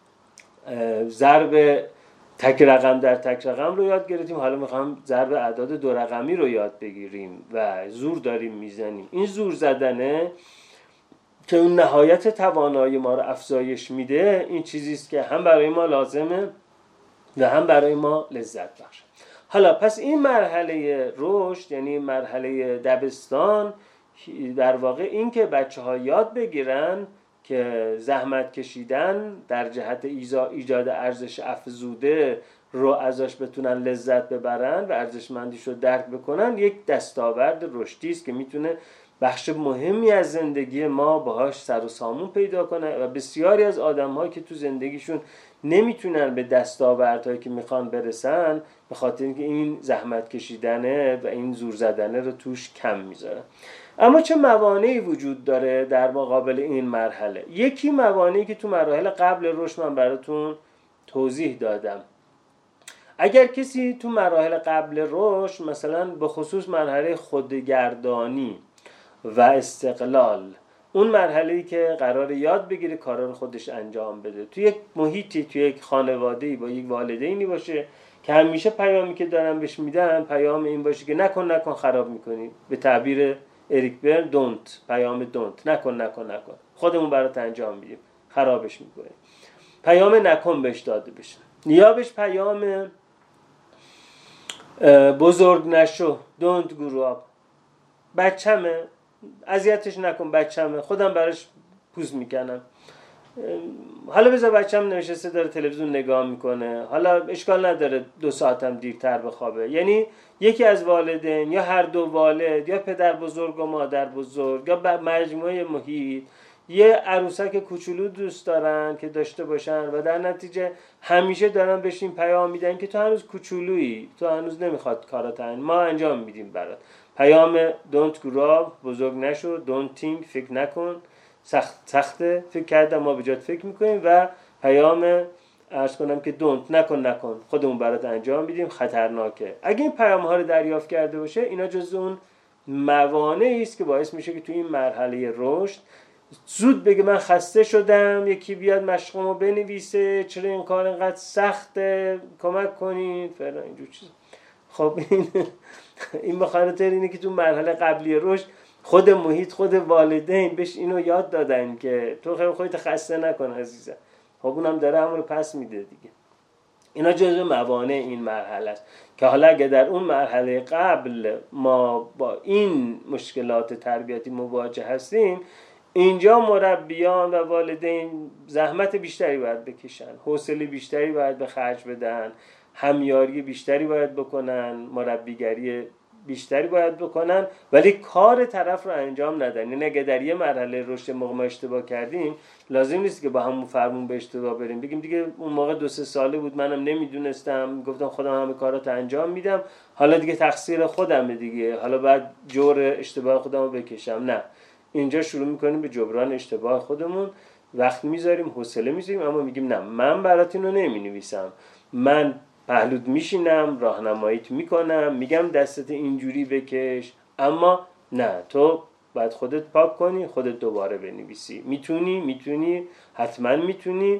ضرب تک رقم در تک رقم رو یاد گرفتیم، حالا میخوایم ضرب اعداد دو رقمی رو یاد بگیریم و زور داریم میزنیم. این زور زدنه که اون نهایت توانایی ما رو افزایش میده، این چیزی است که هم برای ما لازمه و هم برای ما لذت بخشه. حالا پس این مرحله رشد، یعنی مرحله دبستان، در واقع این که بچه ها یاد بگیرن که زحمت کشیدن در جهت ایجاد ارزش افزوده رو ازش بتونن لذت ببرن و ارزشمندیش رو درک بکنن، یک دستاورد رشدی است که میتونه بخش مهمی از زندگی ما باهاش سر و سامون پیدا کنه و بسیاری از آدم‌ها که تو زندگیشون نمیتونن به دستاوردهایی که میخوان برسن به خاطر اینکه این زحمت کشیدنه و این زور زدنه رو توش کم میذارن. اما چه موانعی وجود داره در مقابل این مرحله؟ یکی موانعی که تو مراحل قبل رشد من براتون توضیح دادم. اگر کسی تو مراحل قبل رشد، مثلا به خصوص مرحله خودگردانی و استقلال، اون مرحله‌ای که قرار یاد بگیره کارا رو خودش انجام بده، تو یک محیطی، تو یک خانواده‌ای با یک والدینی باشه که همیشه پیامی که دارن بهش میدن پیام این باشه که نکن نکن خراب میکنی، به تعبیر اریک برن دونت، پیام دونت، نکن نکن نکن، خودمون برات انجام میدیم، خرابش میکنیم. پیام نکن بهش داده بشه، یا بهش پیام بزرگ نشو، دونت گرو اپ، بچمه اذیتش نکن، بچمه خودم براش پوز میکنم، حالا بذار بچم نشسته داره تلویزیون نگاه میکنه، حالا اشکال نداره دو ساعتم دیرتر بخوابه. یعنی یکی از والدین یا هر دو والد یا پدر بزرگ و مادر بزرگ یا مجموعه محیط یه عروسک کوچولو دوست دارن که داشته باشن و در نتیجه همیشه دارن بهش این پیام میدن که تو هنوز کوچولویی، تو هنوز نمیخواد کارات ما انجام میدیم برات. پیام don't grow up، بزرگ نشو، don't think، فکر نکن، سخت سخته، فکر کردم ما به جات فکر میکنیم، و پیام عرض کنم که don't، نکن نکن، خودمون برات انجام میدیم، خطرناکه. اگه این پیام ها رو دریافت کرده باشه، اینا جزو اون موانعی است که باعث میشه که تو این مرحله رشد زود بگه من خسته شدم، یکی بیاد مشقمو بنویسه، چرا این کار اینقدر سخته، کمک کنین فلان اینجور چیزا. خب این این بخاطر اینه که تو مرحله قبلی رشد خود محیط، خود والدین بهش اینو یاد دادن که تو خیلی خودت خسته نکن عزیزم. خب اونم داره همون رو پس میده دیگه. اینا جزو موانع این مرحله است که حالا اگه در اون مرحله قبل ما با این مشکلات تربیتی مواجه هستیم، اینجا مربیان و والدین زحمت بیشتری باید بکشن، حوصله بیشتری باید به خرج بدن، همیاری بیشتری باید بکنن، مربیگری بیشتری باید بکنن، ولی کار طرف رو انجام ندن. یعنی اگه در یه مرحله رشد موقع ما اشتباه کردیم، لازم نیست که با همون فرمون به اشتباه بریم، بگیم دیگه اون موقع دو سه ساله بود منم نمیدونستم، گفتم خودم همه کارات انجام میدم، حالا دیگه تقصیر خودمه دیگه، حالا بعد جور اشتباه خودم رو بکشم. نه، اینجا شروع میکنیم به جبران اشتباه خودمون، وقت میذاریم، حوصله میذاریم، اما میگیم نه، من برات اینو نمینویسم، من پهلوت میشینم، راهنماییت میکنم، میگم دستت اینجوری بکش، اما نه، تو باید خودت پاک کنی، خودت دوباره بنویسی. میتونی میتونی حتما میتونی،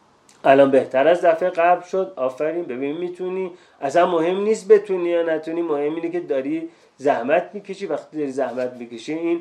الان بهتر از دفعه قبل شد، آفرین، ببین میتونی. اصلا مهم نیست بتونی یا نتونی، مهم اینه که داری زحمت میکشی. وقتی داری زحمت میکشی، این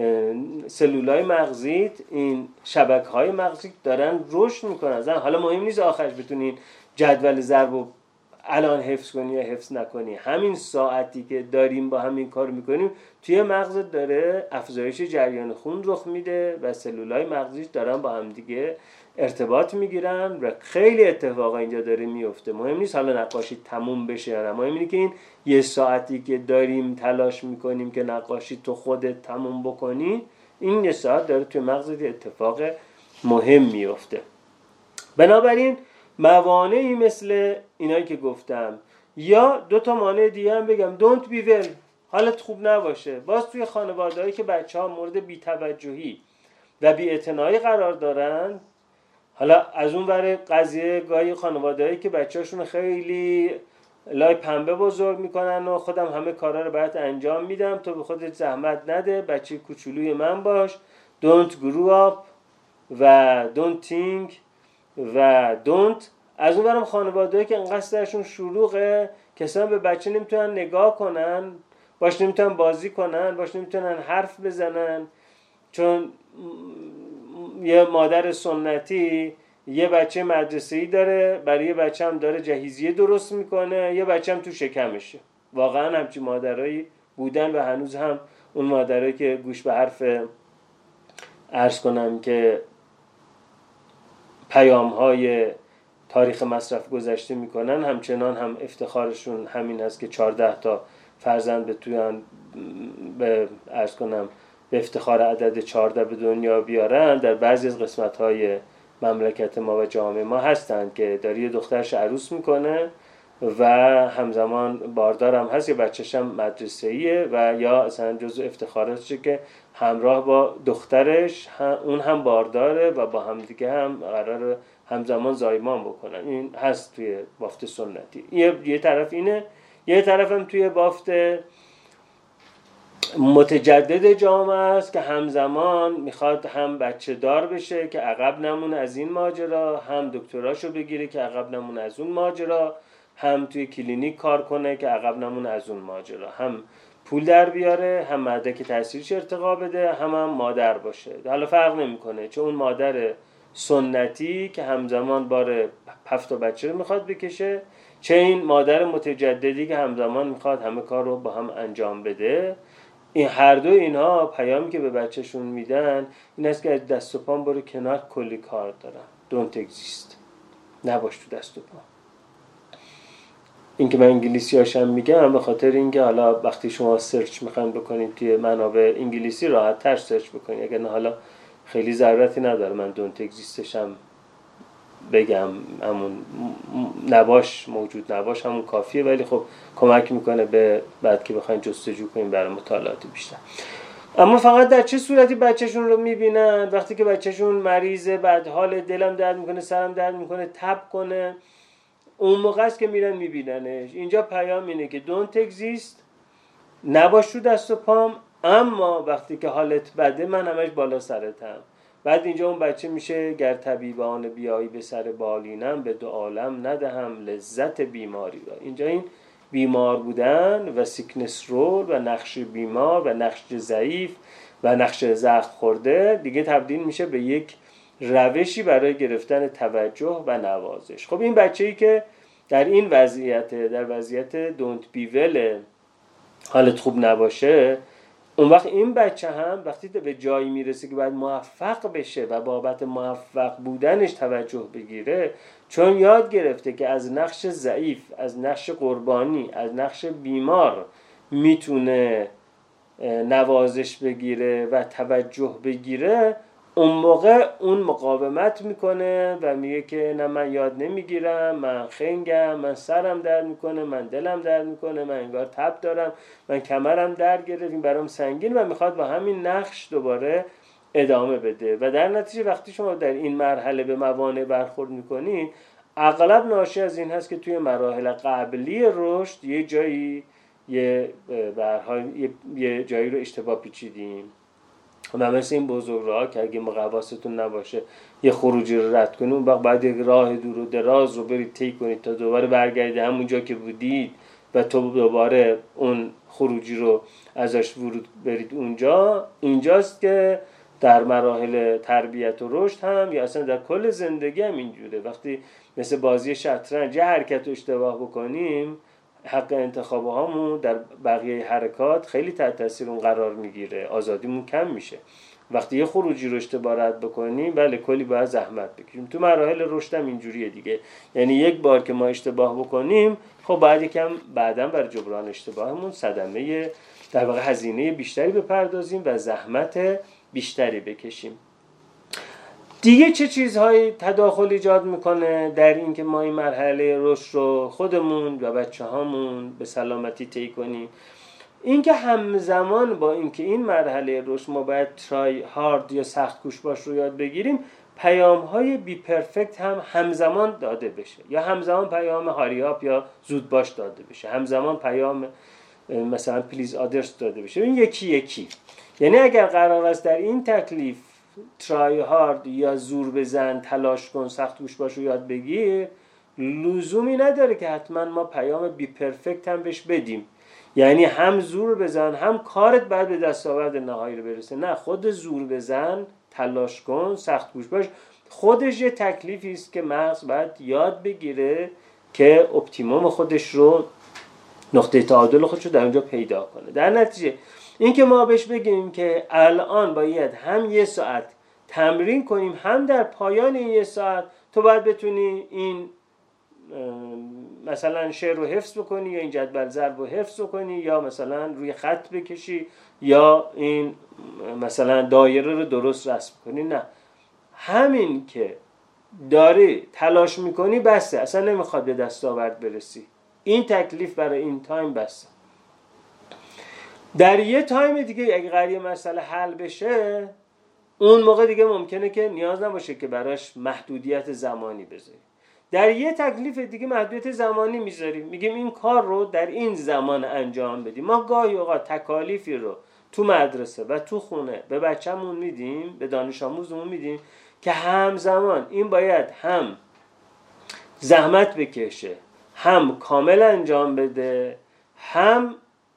سلولای مغزیت، این شبکه‌های مغزیت دارن رشد میکنن. حالا مهم نیست آخرش بتونی جدول ضرب و الان حفظ کنی یا حفظ نکنی، همین ساعتی که داریم با همین کار میکنیم توی مغزت داره افزایش جریان خون رخ میده و سلولای مغزیت دارن با هم دیگه ارتباط میگیرن و خیلی اتفاقا اینجا داره میفته. مهم نیست حالا نقاشی تموم بشه یا نه، مهم اینه که این یه ساعتی که داریم تلاش میکنیم که نقاشی تو خودت تموم بکنی، این یه ساعت داره توی مغزت اتفاق مهم میفته. بنابراین موانعی مثل اینایی که گفتم، یا دو تا مانع دیگه هم بگم، don't be well، حالت خوب نباشه، باز توی خانواده‌ای که بچه‌ها مورد بی‌توجهی و بی‌اعتنایی قرار دارن، حالا از اون ور قضیه گاهی خانواده‌ای که بچه‌شون خیلی لای پنبه بزرگ میکنن و خودم همه کارا رو برات انجام میدم، تو به خودت زحمت نده، بچه کوچولوی من باش، don't grow up و don't think و don't. از اون برم خانواده‌ای که انقدر درشون شلوغه کسان به بچه نمیتونن نگاه کنن، باش نمیتونن بازی کنن، باش نمیتونن حرف بزنن، چون یه مادر سنتی یه بچه مدرسه‌ای داره، برای یه بچه هم داره جهیزیه درست میکنه، یه بچه هم تو شکمشه. واقعا همچین مادرایی بودن و هنوز هم اون مادرایی که گوش به حرف عرض کنم که پیام های تاریخ مصرف گذشته میکنن، همچنان هم افتخارشون همین هست که چهارده تا فرزند بتونن به عرض کنم به افتخار عدد چهارده به دنیا بیارن. در بعضی از قسمت های مملکت ما و جامعه ما هستند که داری یه دخترش عروس میکنه و همزمان باردار هم هست، یا بچه‌ش هم مدرسه‌ایه و یا اصلا جزو افتخاراتشه که همراه با دخترش اون هم بارداره و با هم دیگه هم قرار همزمان زایمان بکنن. این هست توی بافت سنتی. یه یه طرف اینه، یه طرف هم توی بافت متجدد جامعه است که همزمان میخواد هم بچه دار بشه که عقب نمونه از این ماجرا، هم دکتراشو بگیره که عقب نمونه از اون ماجرا، هم توی کلینیک کار کنه که عقب نمونه از اون ماجرا، هم پول در بیاره، هم مدرک تحصیلش ارتقا بده، هم هم مادر باشه. حالا فرق نمیکنه چه اون مادر سنتی که همزمان بار هفت تا بچه رو میخواد بکشه، چه این مادر متجددی که همزمان میخواد همه کار رو با هم انجام بده. این هر دو اینها پیامی که به بچهشون میدن این است که از دست و پام برو کنار، کلی کار دارن، don't exist، نباش تو دست و پام. این که من انگلیسی هاشم میگم به خاطر اینکه حالا وقتی شما سرچ میخواین بکنید توی منابع انگلیسی راحت تر سرچ بکنید، اگر نه حالا خیلی ضرورتی نداره من don't existشم بگم، همون نباش موجود نباش همون کافیه، ولی خب کمک میکنه به بعد که بخواین جستجو کنیم برای مطالعات بیشتر. اما فقط در چه صورتی بچهشون رو میبینن؟ وقتی که بچهشون مریضه، بعد حال دلم درد میکنه، سرم درد میکنه، تب کنه، اون موقع است که میرن میبیننش. اینجا پیام اینه که don't exist، نباش تو دست و پام، اما وقتی که حالت بده من همش بالا سرتم. بعد اینجا اون بچه میشه گر طبیبان بیایی به سر بالینم، به دو عالم ندهم لذت بیماری را. اینجا این بیمار بودن و سیکنس رول و نقش بیمار و نقش ضعیف و نقش زخم خورده دیگه تبدیل میشه به یک روشی برای گرفتن توجه و نوازش. خب این بچه‌ای که در این وضعیت، در وضعیت دونت بی ول، حالت خوب نباشه، اون وقت این بچه هم وقتی به جایی میرسه که باید موفق بشه و بابت موفق بودنش توجه بگیره، چون یاد گرفته که از نقش ضعیف، از نقش قربانی، از نقش بیمار میتونه نوازش بگیره و توجه بگیره، اون موقع اون مقاومت میکنه و میگه که نه من یاد نمیگیرم، من خنگم، من سرم درد میکنه، من دلم درد میکنه، من انگار تب دارم، من کمرم درد گرفت، این برام سنگین، و میخواد با همین نقش دوباره ادامه بده. و در نتیجه وقتی شما در این مرحله به موانع برخورد میکنید، اغلب ناشی از این هست که توی مراحل قبلی رشد یه جایی یه برهای یه, یه جایی رو اشتباه پیچیدیم. و مثل این بزرگراه که اگه مقواستون نباشه یه خروجی رو رد کنید، اون وقت بعد یک راه دور و دراز رو برید طی کنید تا دوباره برگردید همونجا که بودید و تو دوباره اون خروجی رو ازش ورود برید اونجا. اینجاست که در مراحل تربیت و رشد هم یا اصلا در کل زندگی هم اینجوره. وقتی مثل بازی شطرنج یه حرکت رو اشتباه بکنیم، حق انتخاب هامون در بقیه حرکات خیلی تحت تاثیر اون قرار میگیره، آزادیمون کم میشه. وقتی یه خروجی رو اشتباه رد بکنیم، بله کلی باید زحمت بکشیم. تو مراحل رشد هم اینجوریه دیگه، یعنی یک بار که ما اشتباه بکنیم، خب بعد یکم بعداً برای جبران اشتباهمون صدمه در واقع هزینه بیشتری بپردازیم و زحمت بیشتری بکشیم. دیگه چه چیزهایی تداخل ایجاد میکنه در این که ما این مرحله رشد رو خودمون و بچه هامون به سلامتی طی کنیم؟ این که همزمان با این که این مرحله رشد ما باید ترای هارد یا سخت کوش باش رو یاد بگیریم، پیام های بی پرفکت هم همزمان داده بشه، یا همزمان پیام هاریاپ یا زود باش داده بشه، همزمان پیام مثلا پلیز آدرس داده بشه. این یکی یکی. یعنی اگر قرار است در این تکلیف ترای هارد یا زور بزن، تلاش کن، سخت گوش باش رو یاد بگیر، لزومی نداره که حتما ما پیام بی پرفکت هم بهش بدیم. یعنی هم زور بزن هم کارت باید به دستاورد نهایی رو برسه. نه، خود زور بزن، تلاش کن، سخت گوش باش خودش یه تکلیفی است که مغز باید یاد بگیره که اپتیموم خودش رو، نقطه تعادل خودش رو در اونجا پیدا کنه. در نتیجه این که ما بهش بگیم که الان باید هم یه ساعت تمرین کنیم، هم در پایان این یه ساعت تو باید بتونی این مثلا شعر رو حفظ بکنی، یا این جدول ضرب رو حفظ بکنی، یا مثلا روی خط بکشی، یا این مثلا دایره رو درست رسم کنی. نه، همین که داری تلاش میکنی بسه، اصلا نمیخواد به دستاورد برسی. این تکلیف برای این تایم بسه. در یه تایم دیگه اگه قراره مسئله حل بشه، اون موقع دیگه ممکنه که نیاز نباشه که براش محدودیت زمانی بذاری. در یه تکلیف دیگه محدودیت زمانی میذاریم، میگیم این کار رو در این زمان انجام بدیم. ما گاهی اوقات تکالیفی رو تو مدرسه و تو خونه به بچه‌مون میدیم، به دانش آموزمون میدیم که همزمان این باید هم زحمت بکشه، هم کامل انجام بده، هم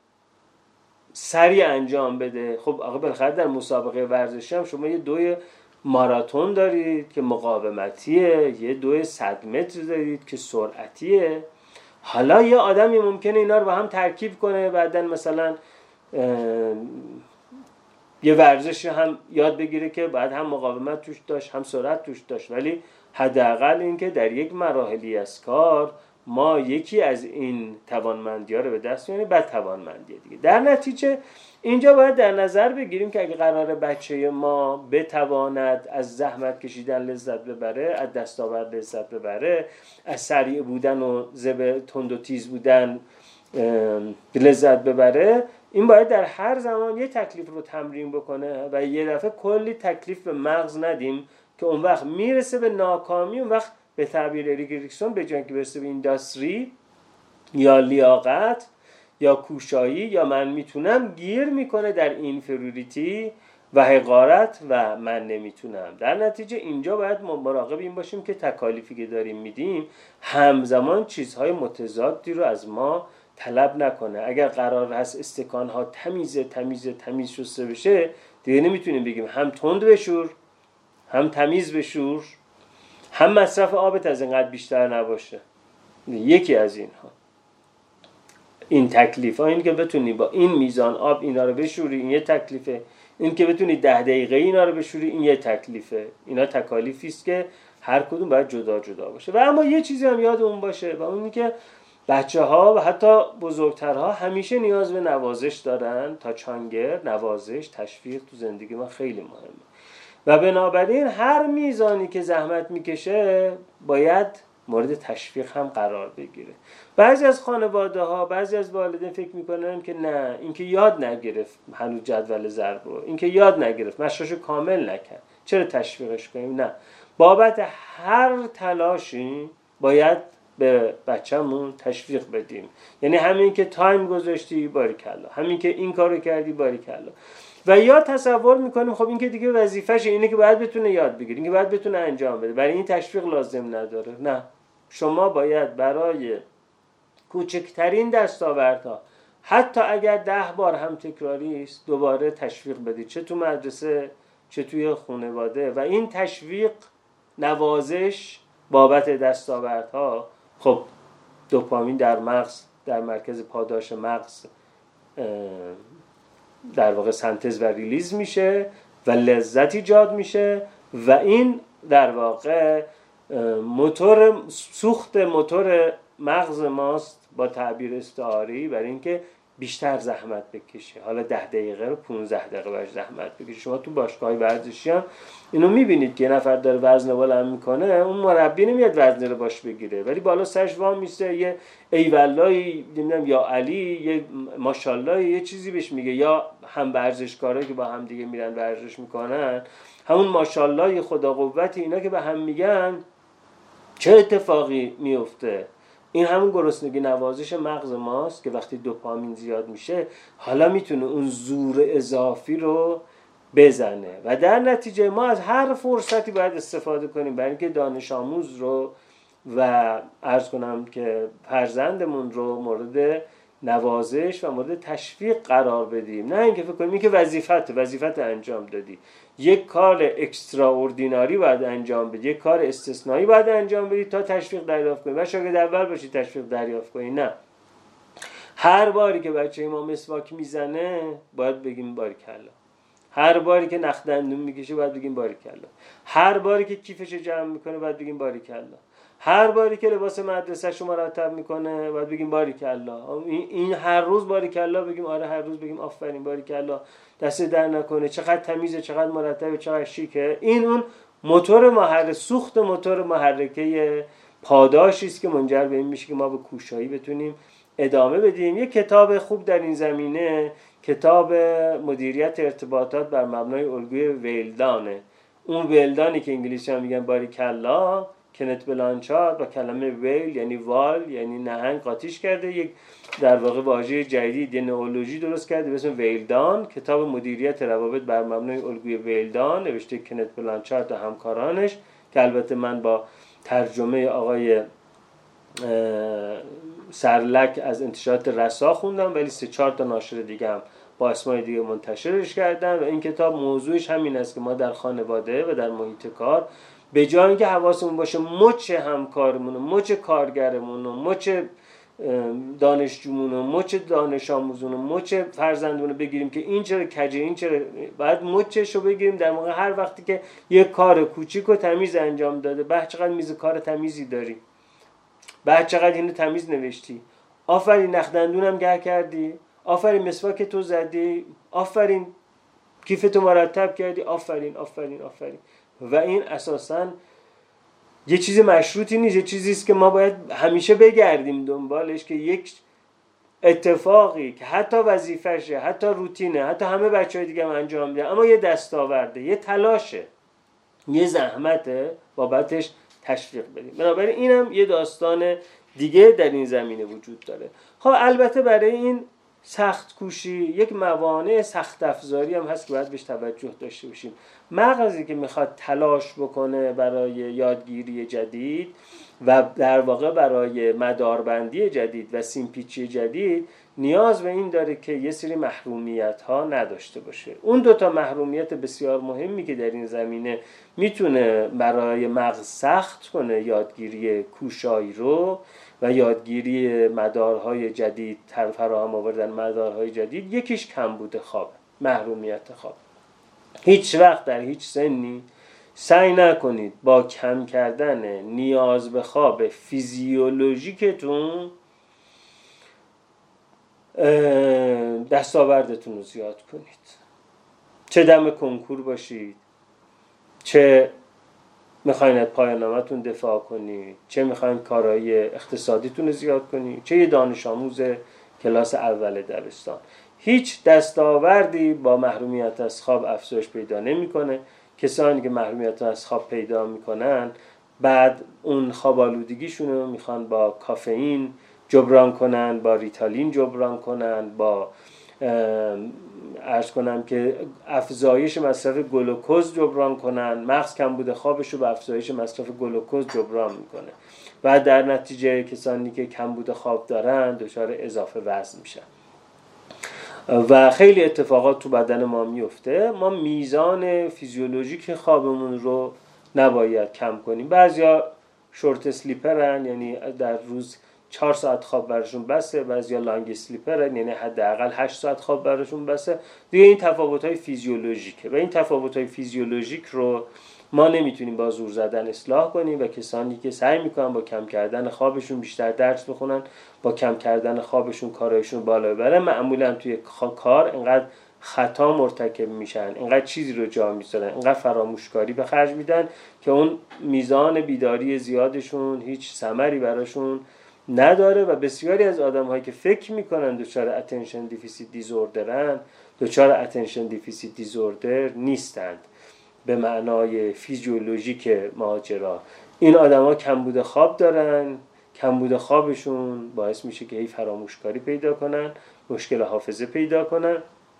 سریع انجام بده. خب آقا بالاخره در مسابقه ورزشی هم شما یه دوی ماراتون دارید که مقاومتیه، یه دوی صد متر دارید که سرعتیه. حالا یه آدمی ممکنه اینا رو با هم ترکیب کنه، بعدن مثلا یه ورزشی هم یاد بگیره که بعد هم مقاومت توش داشت هم سرعت توش داشت، ولی حداقل این که در یک مراحلی از کار ما یکی از این توانمندی ها رو به دست میاریم، بعد توانمندی دیگه. در نتیجه اینجا باید در نظر بگیریم که اگه قراره بچه ما بتواند از زحمت کشیدن لذت ببره، از دستاورد لذت ببره، از سریع بودن و زب تند و تیز بودن لذت ببره، این باید در هر زمان یه تکلیف رو تمرین بکنه و یه دفعه کلی تکلیف به مغز ندیم که اون وقت میرسه به ناکامی. اون وقت به تعبیر اریک اریکسون به جای اینکه برسه به اینداستری یا لیاقت یا کوشایی یا من میتونم، گیر میکنه در اینفریوریتی و حقارت و من نمیتونم. در نتیجه اینجا باید مراقب این باشیم که تکالیفی که داریم میدیم همزمان چیزهای متضادی رو از ما طلب نکنه. اگر قرار هست استکان‌ها تمیز تمیز تمیز شسته بشه، دیگه نمیتونیم بگیم هم تند بشور، هم تمیز بشور، هم مصرف آبت از اینقدر بیشتر نباشه. یکی از اینها، این تکلیف ها، این که بتونی با این میزان آب اینا رو بشوری، این یه تکلیفه. این که بتونی ده دقیقه اینا رو بشوری، این یه تکلیفه. اینا تکالیفی است که هر کدوم باید جدا جدا باشه. و اما یه چیزی هم یادمون باشه، و اون که بچه ها و حتی بزرگترها همیشه نیاز به نوازش دارن. تا چانگر، نوازش، تشویق تو زندگی ما خیلی مهمه و بنابراین هر میزانی که زحمت میکشه باید مورد تشویق هم قرار بگیره. بعضی از خانواده ها، بعضی از والدین فکر میکنن که نه، اینکه یاد نگرفت هنوز جدول ضرب رو، اینکه یاد نگرفت، مشقشو کامل نکرد، چرا تشویقش کنیم؟ نه، بابت هر تلاشی باید به بچه‌مون تشویق بدیم. یعنی همین که تایم گذاشتی باریکلا، همین که این کارو کردی باریکلا. و یا تصور میکنیم خب این که دیگه وظیفه‌شه، اینه که باید بتونه یاد بگیره، این که باید بتونه انجام بده، برای این تشویق لازم نداره. نه، شما باید برای کوچکترین دستاوردها، حتی اگر ده بار هم تکراری است، دوباره تشویق بدید، چه تو مدرسه چه توی خانواده. و این تشویق، نوازش بابت دستاوردها، خب دوپامین در مغز، در مرکز پاداش مغز در واقع سنتز و ریلیز میشه و لذت ایجاد میشه و این در واقع موتور، سوخت موتور مغز ماست با تعبیر استعاری، برای اینکه بیشتر زحمت بکشه، حالا ده دقیقه رو پونزده دقیقه باش زحمت بکشه. شما تو باشگاه ورزشی هم اینو میبینید که یه نفر داره وزن بلند میکنه، اون مربی نمیاد وزن رو باش بگیره، ولی بالا سرش وام میسته یه ایوالای نمیدونم یا علی یه ماشاءالله یه چیزی بهش میگه، یا هم ورزشکارایی که با هم دیگه میرن ورزش میکنن همون ماشاءالله خدا قوتی اینا که به هم میگن، چه اتفاقی میفته؟ این همون گرسنگی نوازش مغز ماست که وقتی دوپامین زیاد میشه حالا میتونه اون زور اضافی رو بزنه و در نتیجه ما از هر فرصتی باید استفاده کنیم برای اینکه دانش آموز رو و عرض کنم که فرزندمون رو مورد نوازش و مورد تشویق قرار بدیم، نه اینکه فکر کنیم این که وظیفت وظیفت انجام دادی، یک کار اکسترا اوردیناری باید انجام بدی، یک کار استثنایی باید انجام بدی تا تشویق دریافت کنی و شاگرد اول باشی تشویق دریافت کنی. نه، هر باری که بچه ما مسواک میزنه باید بگیم باریکلا، هر باری که نخ دندون میکشه باید بگیم باریکلا، هر باری که کیفش جمع میکنه باید بگیم باریکلا، هر باری که لباس مدرسه‌شو مرتب میکنه باید بگیم باریکلا. این هر روز باریکلا بگیم، آره هر روز بگیم آفرین باریکلا، دست در نکنه، چقدر تمیزه، چقدر مرتبه، چقدر شیکه. این اون موتور محرک، سوخت موتور محرکه پاداشی است که منجر به این میشه که ما به کوشایی بتونیم ادامه بدیم. یک کتاب خوب در این زمینه کتاب مدیریت ارتباطات بر مبنای الگوی ویلدانه. اون ویلدانی که انگلیسی هم میگن باریکلا، کنت بلانچارد با کلمه ویل یعنی وال یعنی نهنگ قاطیش کرده، یک در واقع واژه جدید یه نئولوژی درست کرده به اسم ویلدان. کتاب مدیریت روابط بر مبنای الگوی ویلدان نوشته کنت بلانچارد و همکارانش که البته من با ترجمه آقای سرلک از انتشارات رسا خوندم، ولی سه چهار تا ناشر دیگه هم با اسمای دیگه منتشرش کردن و این کتاب موضوعش همین است که ما در خانواده و در محیط کار به جای اینکه حواسمون باشه مچ همکارمون و مچ کارگرمون و مچ دانشجومون و مچ دانش آموزون و مچ فرزندمون بگیریم که این چرا کجه، این چرا، باید مچش رو بگیریم در موقع هر وقتی که یک کار کوچیک و تمیز انجام داده. به چقدر میز کار تمیزی داری، به چقدر اینو تمیز نوشتی، آفرین نخ دندونم گر کردی، آفرین مسواک تو زدی، آفرین کیفتو مرتب کردی، آفرین آفرین آفرین. و این اساساً یه چیز مشروطی نیست، یه چیزی است که ما باید همیشه بگردیم دنبالش که یک اتفاقی که حتی وظیفشه، حتی روتینه، حتی همه بچهای دیگه هم انجام میدن، اما یه دستاورده، یه تلاشه، یه زحمته، بابتش تشویق بدیم. بنابراین اینم یه داستان دیگه در این زمینه وجود داره. خب البته برای این سخت کوشی یک موانع سخت افزاری هم هست که باید بهش توجه داشته باشیم. مغزی که میخواد تلاش بکنه برای یادگیری جدید و در واقع برای مداربندی جدید و سیمپیچی جدید نیاز به این داره که یه سری محرومیت ها نداشته باشه. اون دوتا محرومیت بسیار مهمی که در این زمینه میتونه برای مغز سخت کنه یادگیری کوشایی رو و یادگیری مدارهای جدید، فراهم آوردن مدارهای جدید، یکیش کمبود خواب، محرومیت خواب. هیچ وقت در هیچ سنی سعی نکنید با کم کردن نیاز به خواب فیزیولوژیکتون دستاوردتون رو زیاد کنید. چه دم کنکور باشید، چه میخواین از پایان نامتون دفاع کنید، چه میخواین کارهای اقتصادیتون رو زیاد کنید، چه یه دانش آموز کلاس اول دبستان، هیچ دستاوردی با محرومیت از خواب افزایش پیدا نمیکنه. کسانی که محرومیت از خواب پیدا میکنن بعد اون خواب آلودگیشون رو میخوان با کافئین جبران کنن، با ریتالین جبران کنن، با عرض کنم که افزایش مصرف گلوکوز جبران کنن. مغز کمبود خوابش رو با افزایش مصرف گلوکوز جبران میکنه و در نتیجه کسانی که کمبود خواب دارن دچار اضافه وزن میشن و خیلی اتفاقات تو بدن ما میفته. ما میزان فیزیولوژیک خوابمون رو نباید کم کنیم. بعضیا شورت اسلیپرن، یعنی در روز چهار ساعت خواب براشون بسه، بعضیا لانگ اسلیپرن، یعنی حداقل هشت ساعت خواب براشون بسه. دیگه این تفاوت‌های فیزیولوژیکه و این تفاوت‌های فیزیولوژیک رو ما نمیتونیم با زور زدن اصلاح کنیم و کسانی که سعی میکنن با کم کردن خوابشون بیشتر درس بخونن، با کم کردن خوابشون کارایشون بالا ببرن، معمولا توی کار اینقدر خطا مرتکب میشن، اینقدر چیزی رو جا میذارن، اینقدر فراموشکاری به خرج میدن که اون میزان بیداری زیادشون هیچ ثمری براشون نداره و بسیاری از آدم هایی که فکر میکنن دچار اتنشن دیفیسیت دیزوردرن، دچار اتنشن دیفیسیت دیزوردر نیستند به معنای فیزیولوژیک ماجرا. این آدم ها کمبود خواب دارن، کمبود خوابشون باعث میشه که هی فراموشکاری پیدا کنن، مشکل حافظه پیدا کنن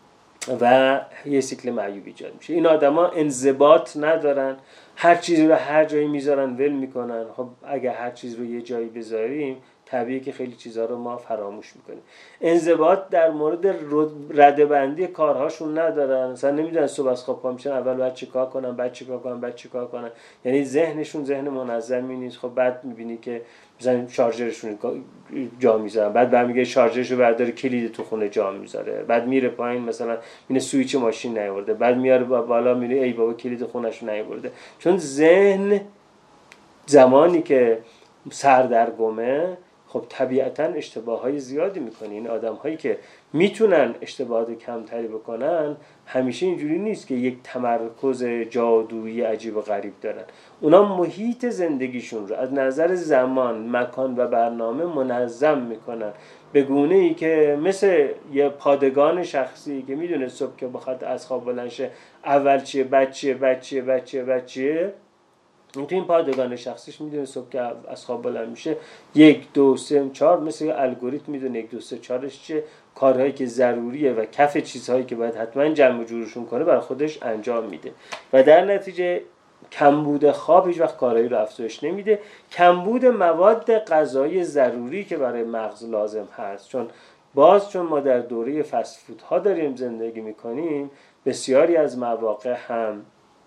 و یه سیکل معیوب ایجاد میشه. این آدما انضباط ندارن، هر چیزی رو هر جایی میذارن ول میکنن. خب اگه هر چیز رو یه جایی بذاریم طبیعیه که خیلی چیزها رو ما فراموش میکنیم. انضباط در مورد ردبندی کارهاشون ندارن، مثلا نمیدونن صبح از خواب پا میشن اول باید چیکار کنن، بعد چیکار کنن، بعد چیکار کنن، یعنی ذهنشون ذهن منظمی نیست. خب بعد میبینی که مثلا شارژرشون جا میذارن، بعد برمیگه شارژرشو برداره کلید تو خونه جا میذاره، بعد میره پایین مثلا میره سوئیچ ماشین نیاورده، بعد میاره بالا میره ای بابا کلید خونه‌شو نیاورده. چون ذهن زمانی که سردرگمه خب طبیعتاً اشتباههای زیادی میکنه. این آدم هایی که میتونن اشتباهات کمتری بکنن همیشه اینجوری نیست که یک تمرکز جادویی عجیب و غریب دارن. اونا محیط زندگیشون رو از نظر زمان، مکان و برنامه منظم میکنن به گونه ای که مثل یه پادگان شخصی که میدونه صبح که بخواد از خواب بلند شه اول چیه، بعد چیه، بعد چیه، بعد چیه، بعد چیه. این تو این پادگان شخصیش میدونه صبح که از خواب بلند میشه یک دو سه چهار مثل یه الگوریتم میدونه یک دو سه چهارش چیه، کارهایی که ضروریه و کف چیزهایی که باید حتما جمع و جورشون کنه برای خودش انجام میده و در نتیجه کمبود خواب هیچ وقت کارهایی رو افزایش نمیده. کمبود مواد غذایی ضروری که برای مغز لازم هست، چون باز چون ما در دوره فست فود ها داریم زندگی میکنیم بسیاری از مواقع هم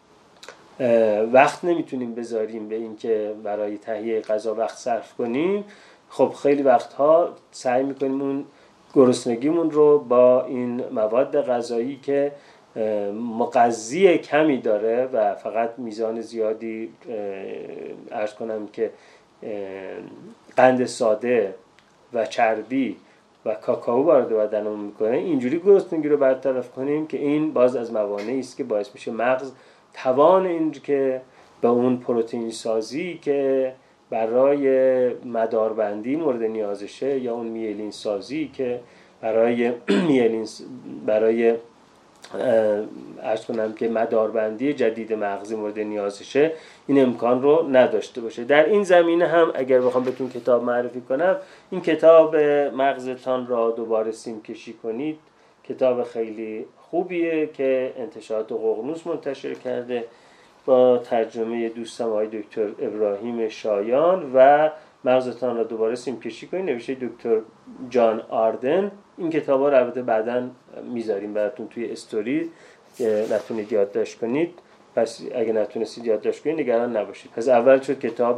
وقت نمیتونیم بذاریم به این که برای تهیه غذا وقت صرف کنیم. خب خیلی وقتها سعی میکنیم اون گرسنگیمون رو با این مواد غذایی که مغذی کمی داره و فقط میزان زیادی عرض کنم که قند ساده و چربی و کاکائو وارد بدنمون میکنه، اینجوری گرسنگی رو برطرف کنیم که این باز از موانعی است که باعث میشه مغز توان این که به اون پروتئین سازی که برای مداربندی مورد نیازشه یا اون میلین سازی که برای میلین برای عرض کنم که مداربندی جدید مغزی مورد نیازشه، این امکان رو نداشته باشه. در این زمینه هم اگر بخوام بهتون کتاب معرفی کنم، این کتاب مغزتان را دوباره سیم کشی کنید کتاب خیلی خوبیه که انتشارات ققنوس منتشر کرده با ترجمه دوستم آقای دکتر ابراهیم شایان و مغزتان را دوباره سیم کشی کنید نوشته دکتر جان آردن. این کتابا رو البته بعداً میذاریم براتون توی استوری نتونید یادداشت کنید، پس اگه نتونستید یادداشت کنید نگران نباشید. پس اول شد کتاب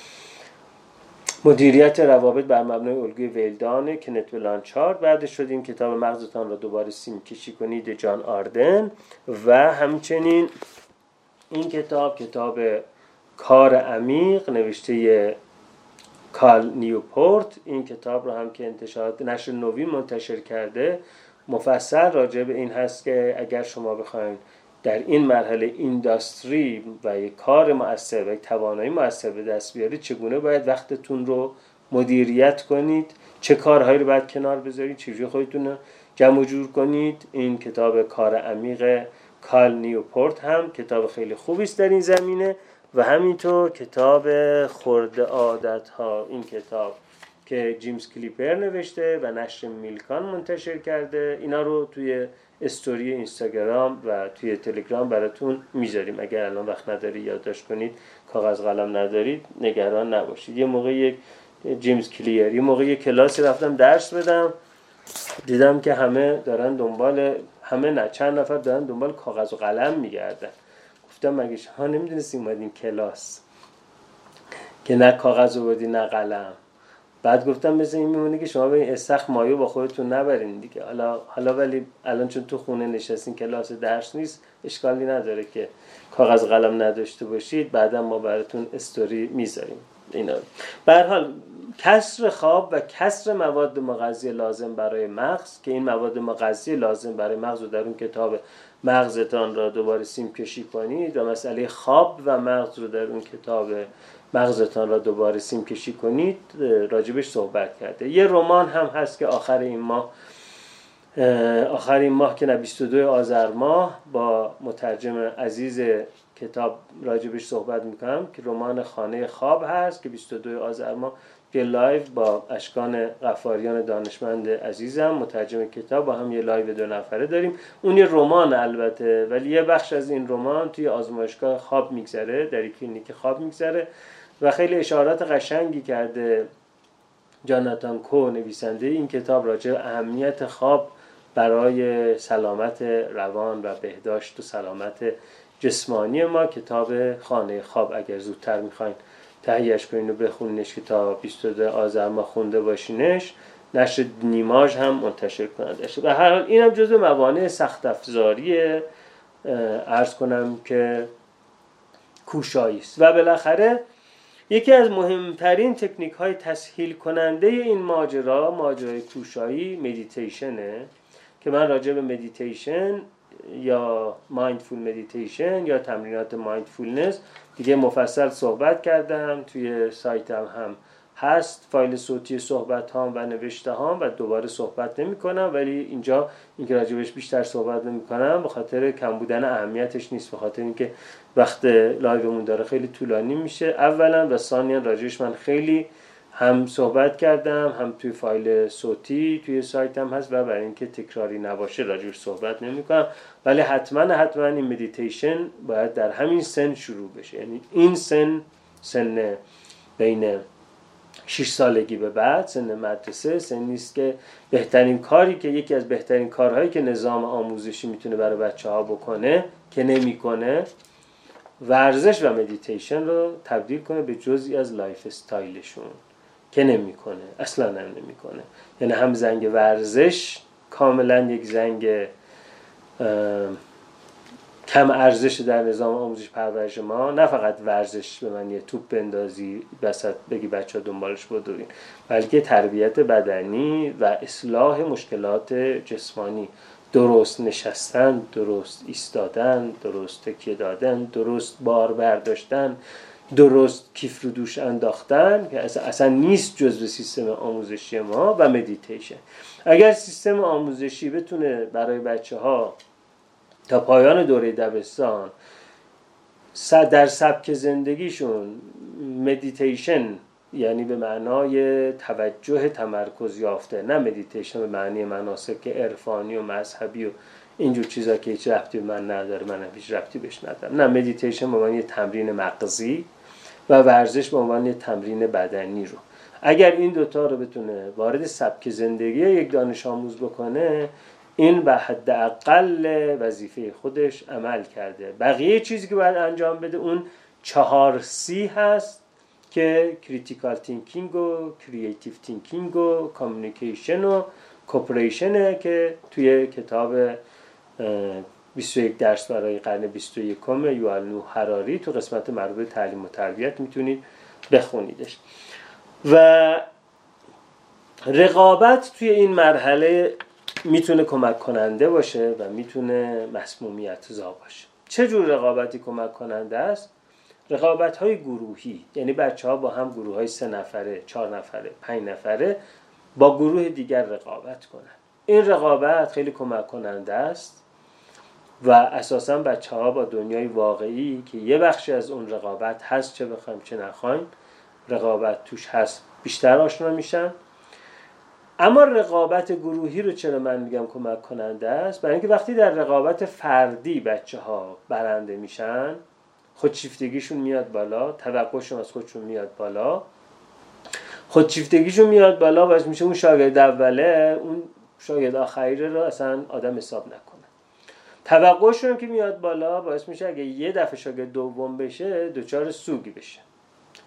مدیریت روابط بر مبنای الگوی ویلدان کنت بلانچارد، بعدش شد این کتاب مغزتان را دوباره سیم کشی کنید جان آردن و همچنین این کتاب کتاب کار عمیق نوشته کال نیوپورت. این کتاب رو هم که انتشارات نشر نوین منتشر کرده مفصل راجع به این هست که اگر شما بخواید در این مرحله اینداستری و یک کار مؤثر و یک توانایی مؤثر به دست بیارید چگونه باید وقتتون رو مدیریت کنید، چه کارهایی رو باید کنار بذارید، چجوری خودتون رو جمع و جور کنید. این کتاب کار عمیق کال نیوپورت هم کتاب خیلی خوبی است در این زمینه و همینطور کتاب خرد عادت ها، این کتاب که جیمز کلیپر نوشته و نشر میلکان منتشر کرده. اینا رو توی استوری اینستاگرام و توی تلگرام براتون میذاریم، اگر الان وقت نداری یادداشت کنید کاغذ قلم ندارید نگران نباشید. یه موقع یک جیمز کلیر یه موقع یک کلاسی رفتم درس بدم، دیدم که همه دارن دنبال همه نه چند نفر دارن دنبال کاغذ و قلم میگردن. گفتم مگه شما نمیدونستی اومدین کلاس که نه کاغذ آوردی نه قلم؟ بعد گفتم مثل این میمونه که شما به این استخر مایو با خودتون نبرین دیگه. حالا حالا ولی الان چون تو خونه نشستین کلاس درس نیست، اشکالی نداره که کاغذ قلم نداشته باشید، بعدا ما براتون استوری میذاریم اینا. به هر حال کسر خواب و کسر مواد مغذی لازم برای مغز، که این مواد مغذی لازم برای مغز رو در اون کتاب مغزتان را دوباره سیم کشی کنید و مسئله خواب و مغز رو در اون کتاب مغزتان را دوباره سیم کشی کنید راجبش صحبت کرده. یه رمان هم هست که آخر این ماه آخر این ماه که نه بیست و دو آذر ماه با مترجم عزیز کتاب راجبش صحبت میکنم که رمان خانه خواب هست که بیست و دو آذر ماه یه لایو با اشکان غفاریان دانشمند عزیزم مترجم کتاب با هم یه لایو دو نفره داریم. اون یه رمان البته، ولی یه بخش از این رمان توی آزمایشگاه خواب میگذره، در کلینیک خواب میگذره و خیلی اشارات قشنگی کرده جاناتان کو نویسنده این کتاب راجع به اهمیت خواب برای سلامت روان و بهداشت و سلامت جسمانی ما. کتاب خانه خواب اگر زودتر میخواین تهیهش کنین و بخونینش که تا بیست و دو آذر ماه خونده باشینش، نشر نیماژ هم منتشر کننده شد. به هر حال اینم جزو موانع سخت افزاری عرض کنم که کوشایی است. و بالاخره یکی از مهمترین تکنیک های تسهیل کننده این ماجرا، ماجرای کوشایی، مدیتیشنه که من راجع به مدیتیشن یا مایندفول مدیتیشن یا تمرینات مایندفولنس دیگه مفصل صحبت کردم. توی سایتم هم هست فایل صوتی صحبت هام و نوشته هام و دوباره صحبت نمی کنم، ولی اینجا اینکه راجبش بیشتر صحبت نمی کنم به خاطر کم بودن اهمیتش نیست، به خاطر اینکه وقت لایومون داره خیلی طولانی میشه اولا، و ثانیا راجبش من خیلی هم صحبت کردم، هم توی فایل صوتی توی سایتم هست و برای اینکه تکراری نباشه راجبش صحبت نمی کنم. ولی حتما حتما این مدیتیشن باید در همین سن شروع بشه، یعنی این سن سن بین شش سالگی به بعد، سن مدرسه، سن نیست که بهترین کاری که یکی از بهترین کارهایی که نظام آموزشی میتونه برای بچه ها بکنه که نمیکنه، ورزش و مدیتیشن رو تبدیل کنه به جزئی از لایف استایلشون که نمیکنه، اصلا هم نمیکنه. یعنی هم زنگ ورزش کاملا یک زنگ کم ارزش در نظام آموزش پرورش ما، نه فقط ورزش به معنی توپ بندازی وسط بگی بچه ها دنبالش بدوین، بلکه تربیت بدنی و اصلاح مشکلات جسمانی، درست نشستن، درست ایستادن، درست تکیه دادن، درست بار برداشتن، درست کیف رو دوش انداختن که اصلا نیست جزو سیستم آموزشی ما. و مدیتیشن. اگر سیستم آموزشی بتونه برای بچه ها تا پایان دوره دبستان در سبک زندگیشون مدیتیشن، یعنی به معنای توجه تمرکز یافته، نه مدیتیشن به معنی مناسک عرفانی و مذهبی و اینجور چیزا که هیچ ربطی به من نداره، من هم هیچ ربطی بهش ندارم، نه، مدیتیشن به معنی تمرین مغزی و ورزش به عنوان تمرین بدنی رو اگر این دوتا رو بتونه وارد سبک زندگی یک دانش آموز بکنه، این به حداقل وظیفه خودش عمل کرده. بقیه چیزی که باید انجام بده اون چهار سی هست که کریتیکال تینکینگ و کریتیو تینکینگ و کامیونیکیشن و کوپریشنه که توی کتاب بیست و یک درس برای قرن بیست و یکم یوال نوح هراری تو قسمت مربوط به تعلیم و تربیت میتونید بخونیدش. و رقابت توی این مرحله میتونه کمک کننده باشه و میتونه مسمومیت زا باشه. چه جور رقابتی کمک کننده است؟ رقابت های گروهی، یعنی بچه ها با هم گروه های سه نفره، چهار نفره، پنج نفره با گروه دیگر رقابت کنن. این رقابت خیلی کمک کننده است و اساساً بچه ها با دنیای واقعی که یه بخشی از اون رقابت هست، چه بخوایم چه نخوایم رقابت توش هست، بیشتر آشنا میشن. اما رقابت گروهی رو چرا من میگم کمک کننده است؟ برای اینکه وقتی در رقابت فردی بچه ها برنده میشن، خودشیفتگیشون میاد بالا، توقعشون از خودشون میاد بالا، خودشیفتگیشون میاد بالا، باعث میشه اون شاگرد اوله اون شاگرد آخریه رو اصلا آدم حساب نکنه. توقعشون که میاد بالا باعث میشه اگه یه دفعه شاگرد دوم بشه دوچار سوگی بشه.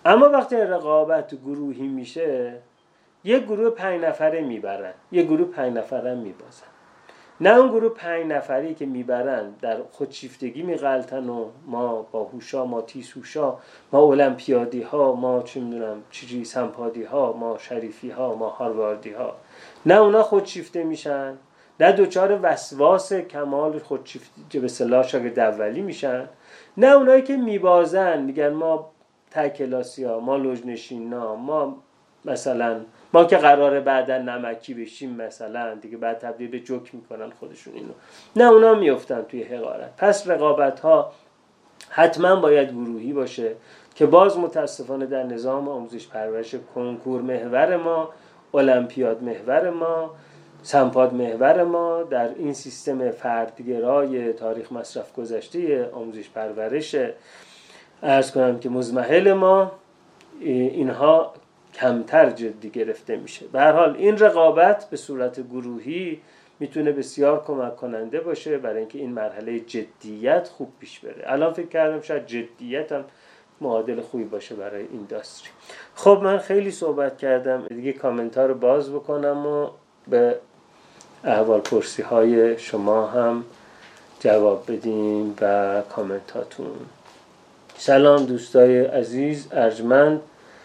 اما وقتی رقابت گروهی میشه، یک گروه پنج نفره میبرن، یک گروه پنج نفره میبازن. نه اون گروه پنج نفری که میبرن در خودشیفتگی میغلطن و ما با هوشا، ما تیزهوشا، ما المپیادی ها، ما چه میدونم چیزی سمپادی ها، ما شریفی ها، ما هارواردی ها، نه اونا خودشیفته میشن، نه دوچار وسواس کمال خودشیفته به اصطلاح شاگرد اولی میشن، نه اونایی که میبازن میگن ما تکلاسی ها، ما لجنشینا، ما مثلا ما که قراره بعدا نمکی بشیم مثلا دیگه، بعد تبدیل به جوک میکنن خودشون اینو، نه اونا میفتن توی حقارت. پس رقابت ها حتما باید گروهی باشه که باز متاسفانه در نظام آموزش پرورش کنکور محور ما، المپیاد محور ما، سمپاد محور ما، در این سیستم فردگرای تاریخ مصرف گذشته آموزش پرورش عرض کنم که مزمحل ما، اینها کمتر جدی گرفته میشه. به هر حال این رقابت به صورت گروهی میتونه بسیار کمک کننده باشه برای اینکه این مرحله جدیت خوب پیش بره. الان فکر کردم شاید جدیت هم معادل خوبی باشه برای این داستری. خب من خیلی صحبت کردم، دیگه کامنت ها رو باز بکنم و به احوال پرسی های شما هم جواب بدیم و کامنت هاتون. سلام دوستای عزیز ارجمند.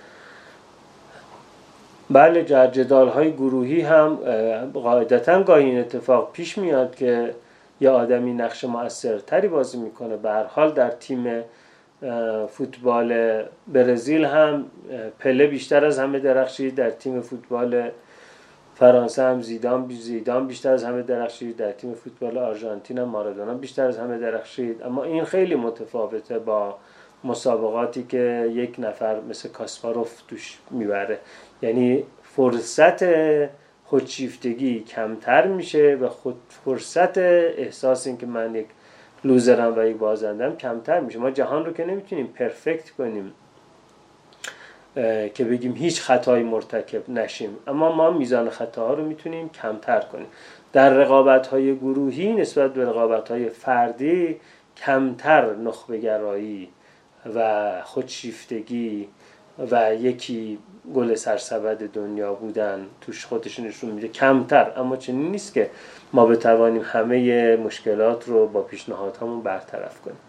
بله، جدال های گروهی هم قاعدتاً گاهی این اتفاق پیش میاد که یه آدمی نقش مؤثرتری بازی میکنه. به هر حال در تیم فوتبال برزیل هم پله بیشتر از همه درخشید، در تیم فوتبال فرانسه هم زیدان زیدان بیشتر از همه درخشید، در تیم فوتبال آرژانتین هم مارادونا بیشتر از همه درخشید. اما این خیلی متفاوته با مسابقاتی که یک نفر مثل کاسپاروف توش میبره، یعنی فرصت خودشیفتگی کمتر میشه و خود فرصت احساس این که من یک لوزرم و یک بازندم کمتر میشه. ما جهان رو که نمیتونیم پرفکت کنیم که بگیم هیچ خطایی مرتکب نشیم، اما ما میزان خطاها رو میتونیم کمتر کنیم. در رقابت‌های گروهی نسبت به رقابت‌های فردی کمتر نخبه گرایی و خودشیفتگی و یکی گل سرسبد دنیا بودن توش خودش نشون میده، کمتر. اما چنین نیست که ما بتوانیم همه مشکلات رو با پیشنهادهامون برطرف کنیم.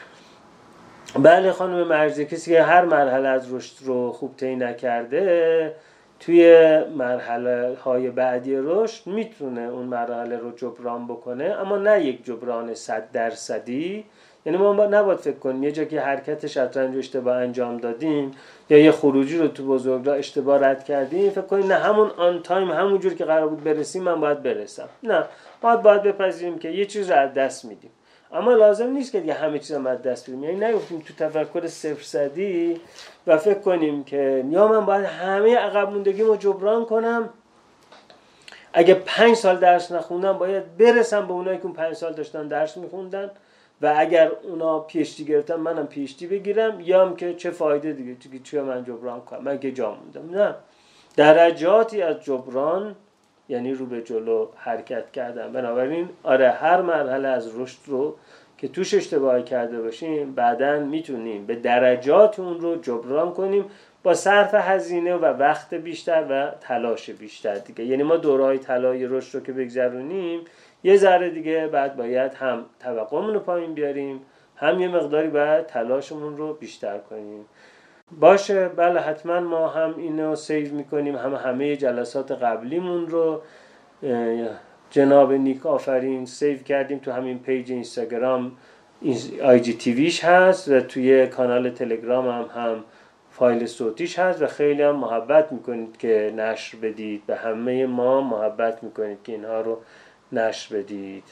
بله خانم مرزی، کسی که هر مرحله از رشد رو خوب طی نکرده توی مرحله های بعدی رشد میتونه اون مرحله رو جبران بکنه، اما نه یک جبران صد درصدی. یعنی ما نباید فکر کنیم یه جا که حرکت شطرنج اشتباه انجام دادیم یا یه خروجی رو تو بزرگراه اشتباه رد کردیم فکر کنیم نه همون آن تایم همون جور که قرار بود برسیم من باید برسم. نه، ما باید بپذیریم که یه چیز رو از دست میدیم، اما لازم نیست که دیگه همه چیز رو از دست بدیم. یعنی نیفتیم تو تفکر صفر صدی و فکر کنیم که یا من باید همه عقب موندگیمو جبران کنم، اگه پنج سال درس نخوندم باید برسم به اونایی که اون پنج سال داشتن درس میخوندن و اگر اونا پی اچ دی گرفتن منم پی اچ دی بگیرم، یا هم که چه فایده دیگه دیگه چه من جبران کنم، من که جا موندم. نه، درجاتی از جبران یعنی رو به جلو حرکت کردن. بنابراین آره هر مرحله از رشد رو که توش اشتباه کرده باشیم بعداً میتونیم به درجات اون رو جبران کنیم با صرف هزینه و وقت بیشتر و تلاش بیشتر دیگه. یعنی ما دورهای طلایی رشد رو که بگذرونیم یه ذره دیگه بعد باید هم توقعمون رو پایین بیاریم، هم یه مقداری باید تلاشمون رو بیشتر کنیم. باشه، بله حتما ما هم اینو سیو میکنیم، هم همه جلسات قبلیمون رو جناب نیک آفرین سیو کردیم تو همین پیج اینستاگرام آی جی تیویش هست و توی کانال تلگرام هم هم فایل صوتیش هست و خیلی هم محبت میکنید که نشر بدید، به همه ما محبت میکنید که اینها رو نشر بدید.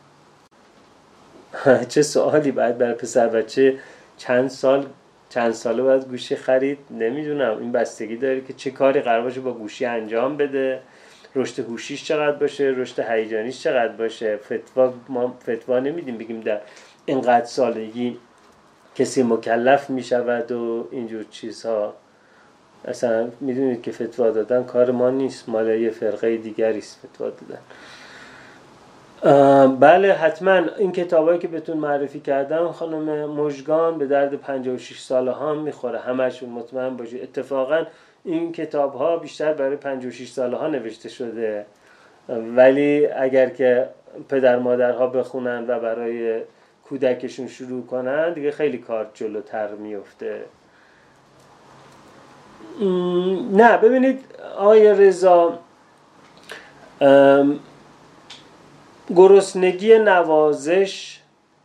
چه سوالی باید برای پسر بچه چند سال چند ساله باید گوشی خرید؟ نمیدونم، این بستگی داره که چه کاری قرار باشه با گوشی انجام بده، رشد هوشیش چقدر باشه، رشد هیجانیش چقدر باشه. فتوا ما فتوا نمیدیم بگیم در اینقدر سالگی کسی مکلف میشود و اینجور چیزها. اصلا میدونید که فتوا دادن کار ما نیست، مال یه فرقه دیگری است فتوا دادن. بله حتما این کتابایی که بهتون معرفی کردم خانم مژگان به درد پنجاه و شش ساله ها میخوره، همشون مطمئن باشید. اتفاقا این کتاب ها بیشتر برای پنجاه و شش ساله ها نوشته شده، ولی اگر که پدر مادرها بخونن و برای کودکشون شروع کنن دیگه خیلی کار جلوتر میفته. نه ببینید آقای رضا، گرسنگی نوازش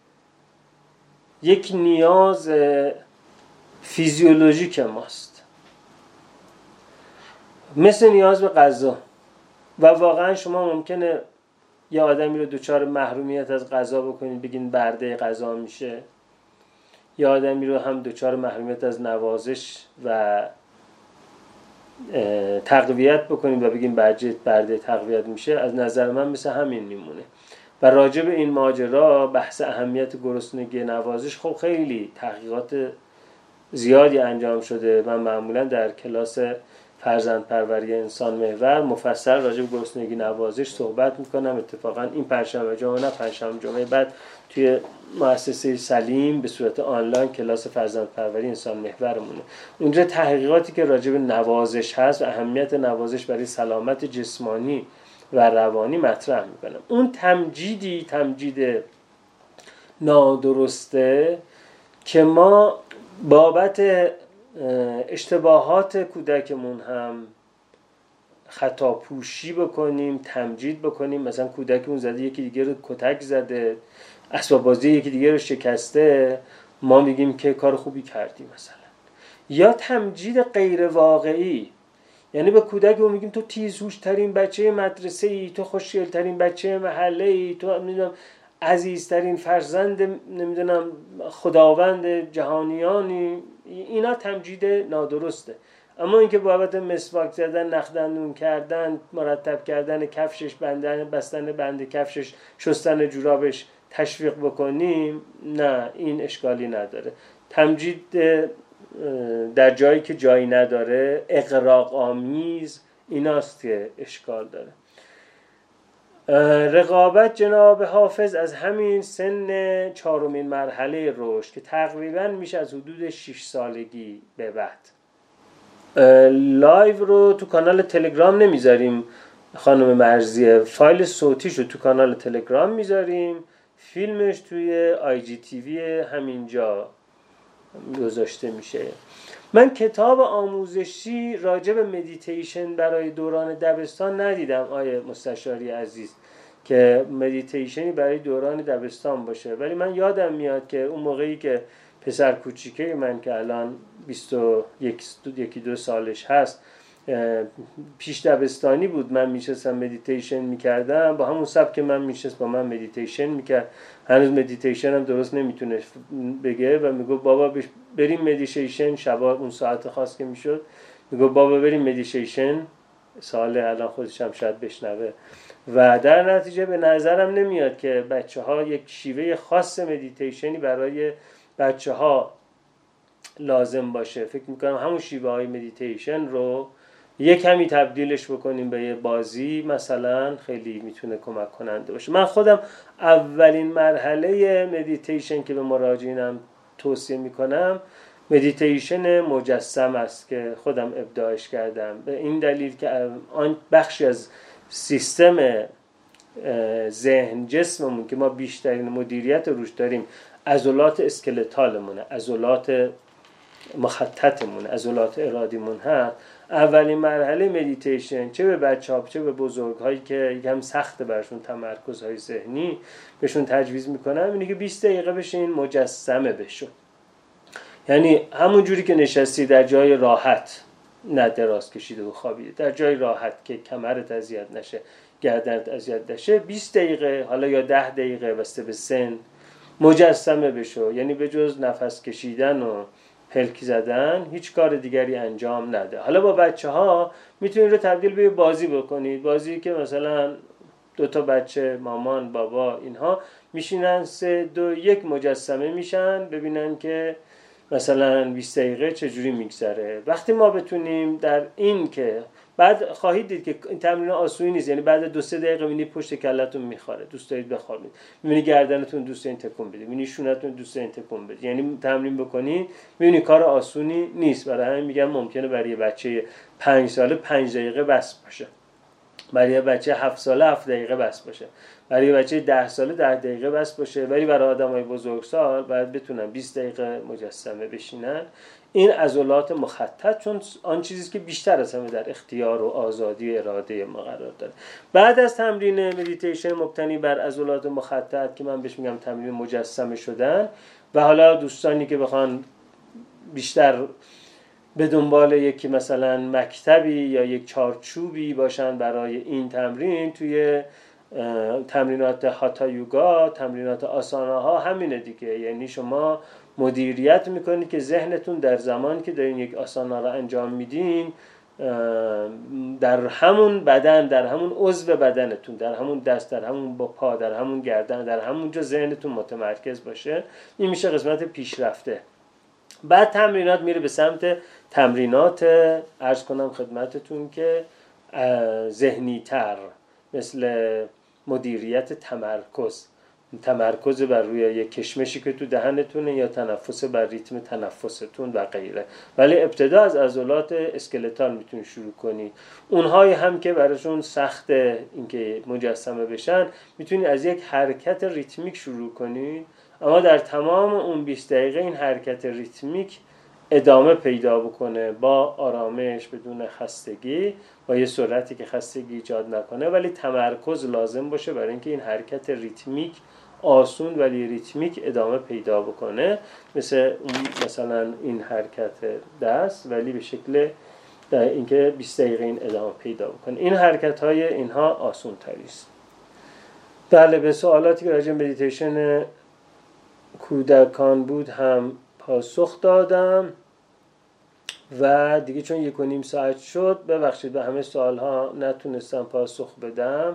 یک نیاز فیزیولوژیک ماست، مثل نیاز به غذا. و واقعا شما ممکنه یه آدمی رو دچار محرومیت از غذا بکنید، بگین برده غذا میشه، یا آدمی رو هم دچار محرومیت از نوازش و تقویت بکنید و بگین برده برده تقویت میشه. از نظر من مثل همین میمونه. و راجع به این ماجرا بحث اهمیت گرسنگی نوازش خب خیلی تحقیقات زیادی انجام شده. من معمولا در کلاس فرزندپروری انسان محور مفصل راجع به گرسنگی نوازش صحبت میکنم. اتفاقا این پنجشنبه جمعه نه پنجشنبه جمعه بعد توی مؤسسه سلیم به صورت آنلاین کلاس فرزندپروری انسان محورمونه. اونجا تحقیقاتی که راجع به نوازش هست و اهمیت نوازش برای سلامت جسمانی و روانی مطرح میکنم. اون تمجیدی تمجید نادرسته که ما بابت اشتباهات کودکمون هم خطا پوشی بکنیم، تمجید بکنیم. مثلا کودکمون زده یکی دیگه رو کتک زده، اسباب بازی یکی دیگه رو شکسته، ما میگیم که کار خوبی کردیم مثلا. یا تمجید غیر واقعی، یعنی به کودکمون میگیم تو تیزهوش ترین بچه مدرسه ای، تو خوشگل ترین بچه محله ای، تو نمیدونم عزیزترین فرزند نمیدونم خداوند جهانیانی. اینا تمجید نادرسته. اما اینکه بابت مسواک زدن، نخ دندون کردن، مرتب کردن کفشش، بندن بستن بند کفشش، شستن جورابش تشویق بکنیم، نه این اشکالی نداره. تمجید در جایی که جایی نداره، اغراق آمیز، ایناست که اشکال داره. رقابت جناب حافظ از همین سن چهارمین مرحله رشد که تقریبا میشه از حدود شش سالگی به بعد. لایو رو تو کانال تلگرام نمیذاریم خانم مرزیه، فایل صوتیشو تو کانال تلگرام میذاریم، فیلمش توی آی جی تیوی همینجا گذاشته میشه. من کتاب آموزشی راجع به مدیتیشن برای دوران دبستان ندیدم آیه مستشاری عزیز که مدیتیشنی برای دوران دبستان باشه، ولی من یادم میاد که اون موقعی که پسر کوچیکه من که الان بیست و یک دو سالش هست پیش دبستانی بود، من میشستم مدیتیشن میکردم، با همون سبک که من میشست با من مدیتیشن میکرد. هنوز مدیتیشن هم درست نمیتونه بگه و میگو بابا بریم مدیتیشن. شبا اون ساعت خاص که میشد میگو بابا بریم مدیتیشن. سال الان خودش هم شاید بشنوه. و در نتیجه به نظرم نمیاد که بچه ها یک شیوه خاص مدیتیشنی برای بچه ها لازم باشه. فکر میکنم همون شیوه های مدیتیشن رو یک کمی تبدیلش بکنیم به یه بازی مثلا، خیلی میتونه کمک کننده باشه. من خودم اولین مرحله مدیتیشن که به مراجعینم توصیه میکنم مدیتیشن مجسم است که خودم ابداعش کردم، به این دلیل که آن بخشی از سیستم ذهن جسممون که ما بیشترین مدیریت روش داریم عضلات اسکلتالمونه، عضلات مخططمون، عضلات ارادیمون هست. اولین مرحله مدیتیشن چه به بچه‌ها چه به بزرگ‌هایی که یکم سخت برشون تمرکزهای ذهنی بهشون تجویز میکنم اینه که بیست دقیقه بشین مجسمه بشو. یعنی همون جوری که نشستی در جای راحت، نه دراز کشیده و خوابیده، در جای راحت که کمرت اذیت نشه، گردنت اذیت نشه، بیست دقیقه حالا یا ده دقیقه واسه به سن مجسمه بشو. یعنی به جز نفس کشیدن و پلک زدن هیچ کار دیگری انجام نده. حالا با بچه ها میتونید رو تبدیل به بازی بکنید، بازی که مثلا دو تا بچه، مامان، بابا، اینها میشینن سه دو یک مجسمه میشن ببینن که مثلا بیست دقیقه چجوری میگذره. وقتی ما بتونیم در این که بعد خواهید دید که این تمرین آسونی نیست، یعنی بعد دو سه دقیقه میبینید پشت کلتون میخوره، دوست دارید بخوابید، میبینید گردنتون دوست دارید تکون بدید، میبینید شونتون دوست دارید تکون بدید، یعنی تمرین بکنید میبینید کار آسونی نیست. برای همین میگم ممکنه برای بچه پنج ساله پنج دقیقه بس باشه، برای بچه هفت ساله هفت دقیقه بس باشه، برای بچه ده ساله ده دقیقه بس باشه، ولی برای آدمای بزرگسال باید بتونن بیست دقیقه مجسمه بشینن. این عضلات مخطط، چون آن چیزی که بیشتر از همه در اختیار و آزادی و اراده ما قرار داره. بعد از تمرین مدیتیشن مبتنی بر عضلات مخطط که من بهش میگم تمرین مجسمه شدن، و حالا دوستانی که بخوان بیشتر به دنبال یکی مثلا مکتبی یا یک چارچوبی باشن برای این تمرین، توی تمرینات هاتا یوگا، تمرینات آسانا ها همینه دیگه. یعنی شما مدیریت میکنید که ذهنتون در زمانی که دارین یک آسانا را انجام میدین، در همون بدن، در همون عضو بدنتون، در همون دست، در همون با پا، در همون گردن، در همون جا ذهنتون متمرکز باشه. این میشه قسمت پیشرفته. بعد تمرینات میره به سمت تمرینات عرض کنم خدمتتون که ذهنی تر، مثل مدیریت تمرکز، تمرکز بر روی یک کشمشی که تو دهنتونه، یا تنفس بر ریتم تنفستون و غیره. ولی ابتدا از عضلات اسکلتال میتونید شروع کنید. اونهایی هم که براشون سخت اینکه مجسمه بشن، میتونید از یک حرکت ریتمیک شروع کنید، اما در تمام اون بیست دقیقه این حرکت ریتمیک ادامه پیدا بکنه با آرامش، بدون خستگی، با یه سرعتی که خستگی ایجاد نکنه، ولی تمرکز لازم باشه برای اینکه این حرکت ریتمیک آسون ولی ریتمیک ادامه پیدا بکنه. مثل اون مثلا این حرکت دست، ولی به شکل اینکه بیست دقیقه این ادامه پیدا بکنه. این حرکت های اینها آسون تریست. بله، به سوالاتی که راجع مدیتیشن کودکان بود هم پاسخ دادم و دیگه چون یک و نیم ساعت شد، ببخشید به همه سوال ها نتونستم پاسخ بدم.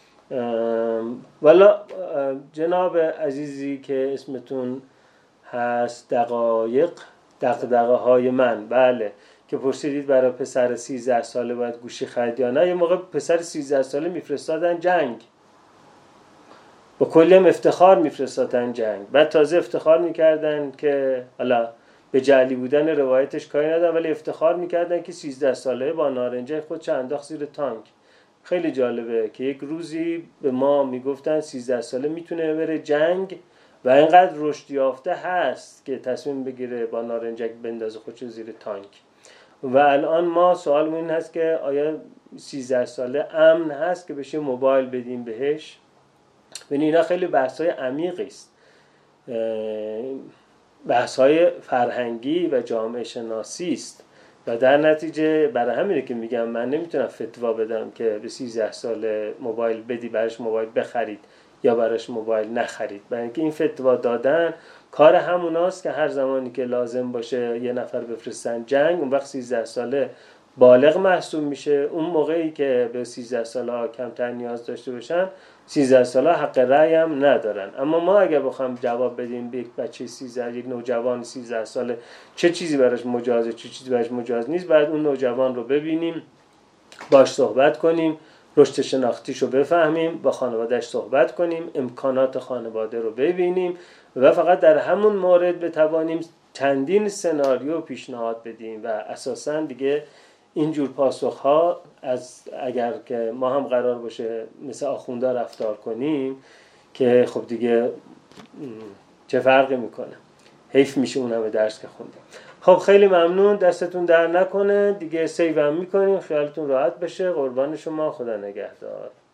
والا جناب عزیزی که اسمتون هست دقایق دغدغه های من، بله، که پرسیدید برای پسر سیزده ساله باید گوشی خرید یا نه. یه موقع پسر سیزده ساله میفرستادن جنگ، با کلیم افتخار میفرستادن جنگ، بعد تازه افتخار میکردن که حالا به جعلی بودن روایتش کاری ندارم، ولی افتخار میکردن که سیزده ساله با نارنجه خودش انداخت زیر تانک. خیلی جالبه که یک روزی به ما میگفتن سیزده ساله میتونه بره جنگ و اینقدر رشد یافته هست که تصمیم بگیره با نارنجک بندازه خودش زیر تانک. و الان ما سوالمون این هست که آیا سیزده ساله امن هست که بشه موبایل بدیم بهش؟ ببین اینا خیلی بحث‌های عمیقی است، بحث‌های فرهنگی و جامعه شناسی است، و در نتیجه برای همینه که میگم من نمیتونم فتوا بدم که به سیزده ساله موبایل بدی، براش موبایل بخرید یا براش موبایل نخرید. برای اینکه این فتوا دادن کار هموناست که هر زمانی که لازم باشه یه نفر بفرستن جنگ، اون وقت سیزده ساله بالغ محسوب میشه. اون موقعی که به سیزده ساله ها کمتر نیاز داشته باشن، سیزده ساله حق رأی هم ندارن. اما ما اگر بخوام جواب بدیم به یک بچه سیزده، یک نوجوان سیزده ساله چه چیزی براش مجازه چه چیزی براش مجاز نیست، بعد اون نوجوان رو ببینیم، باش صحبت کنیم، رشد شناختیش رو بفهمیم، با خانوادهش صحبت کنیم، امکانات خانواده رو ببینیم و فقط در همون مورد بتوانیم چندین سناریو پیشنهاد بدیم. و اساساً دیگه اینجور پاسخ ها از اگر که ما هم قرار باشه مثل آخوندا رفتار کنیم که خب دیگه چه فرقی میکنه، حیف میشه اون همه درس که خوندیم. خب خیلی ممنون، دستتون در نکنه دیگه، سیو هم میکنیم، خیالتون راحت بشه. قربان شما، خدا نگهدار.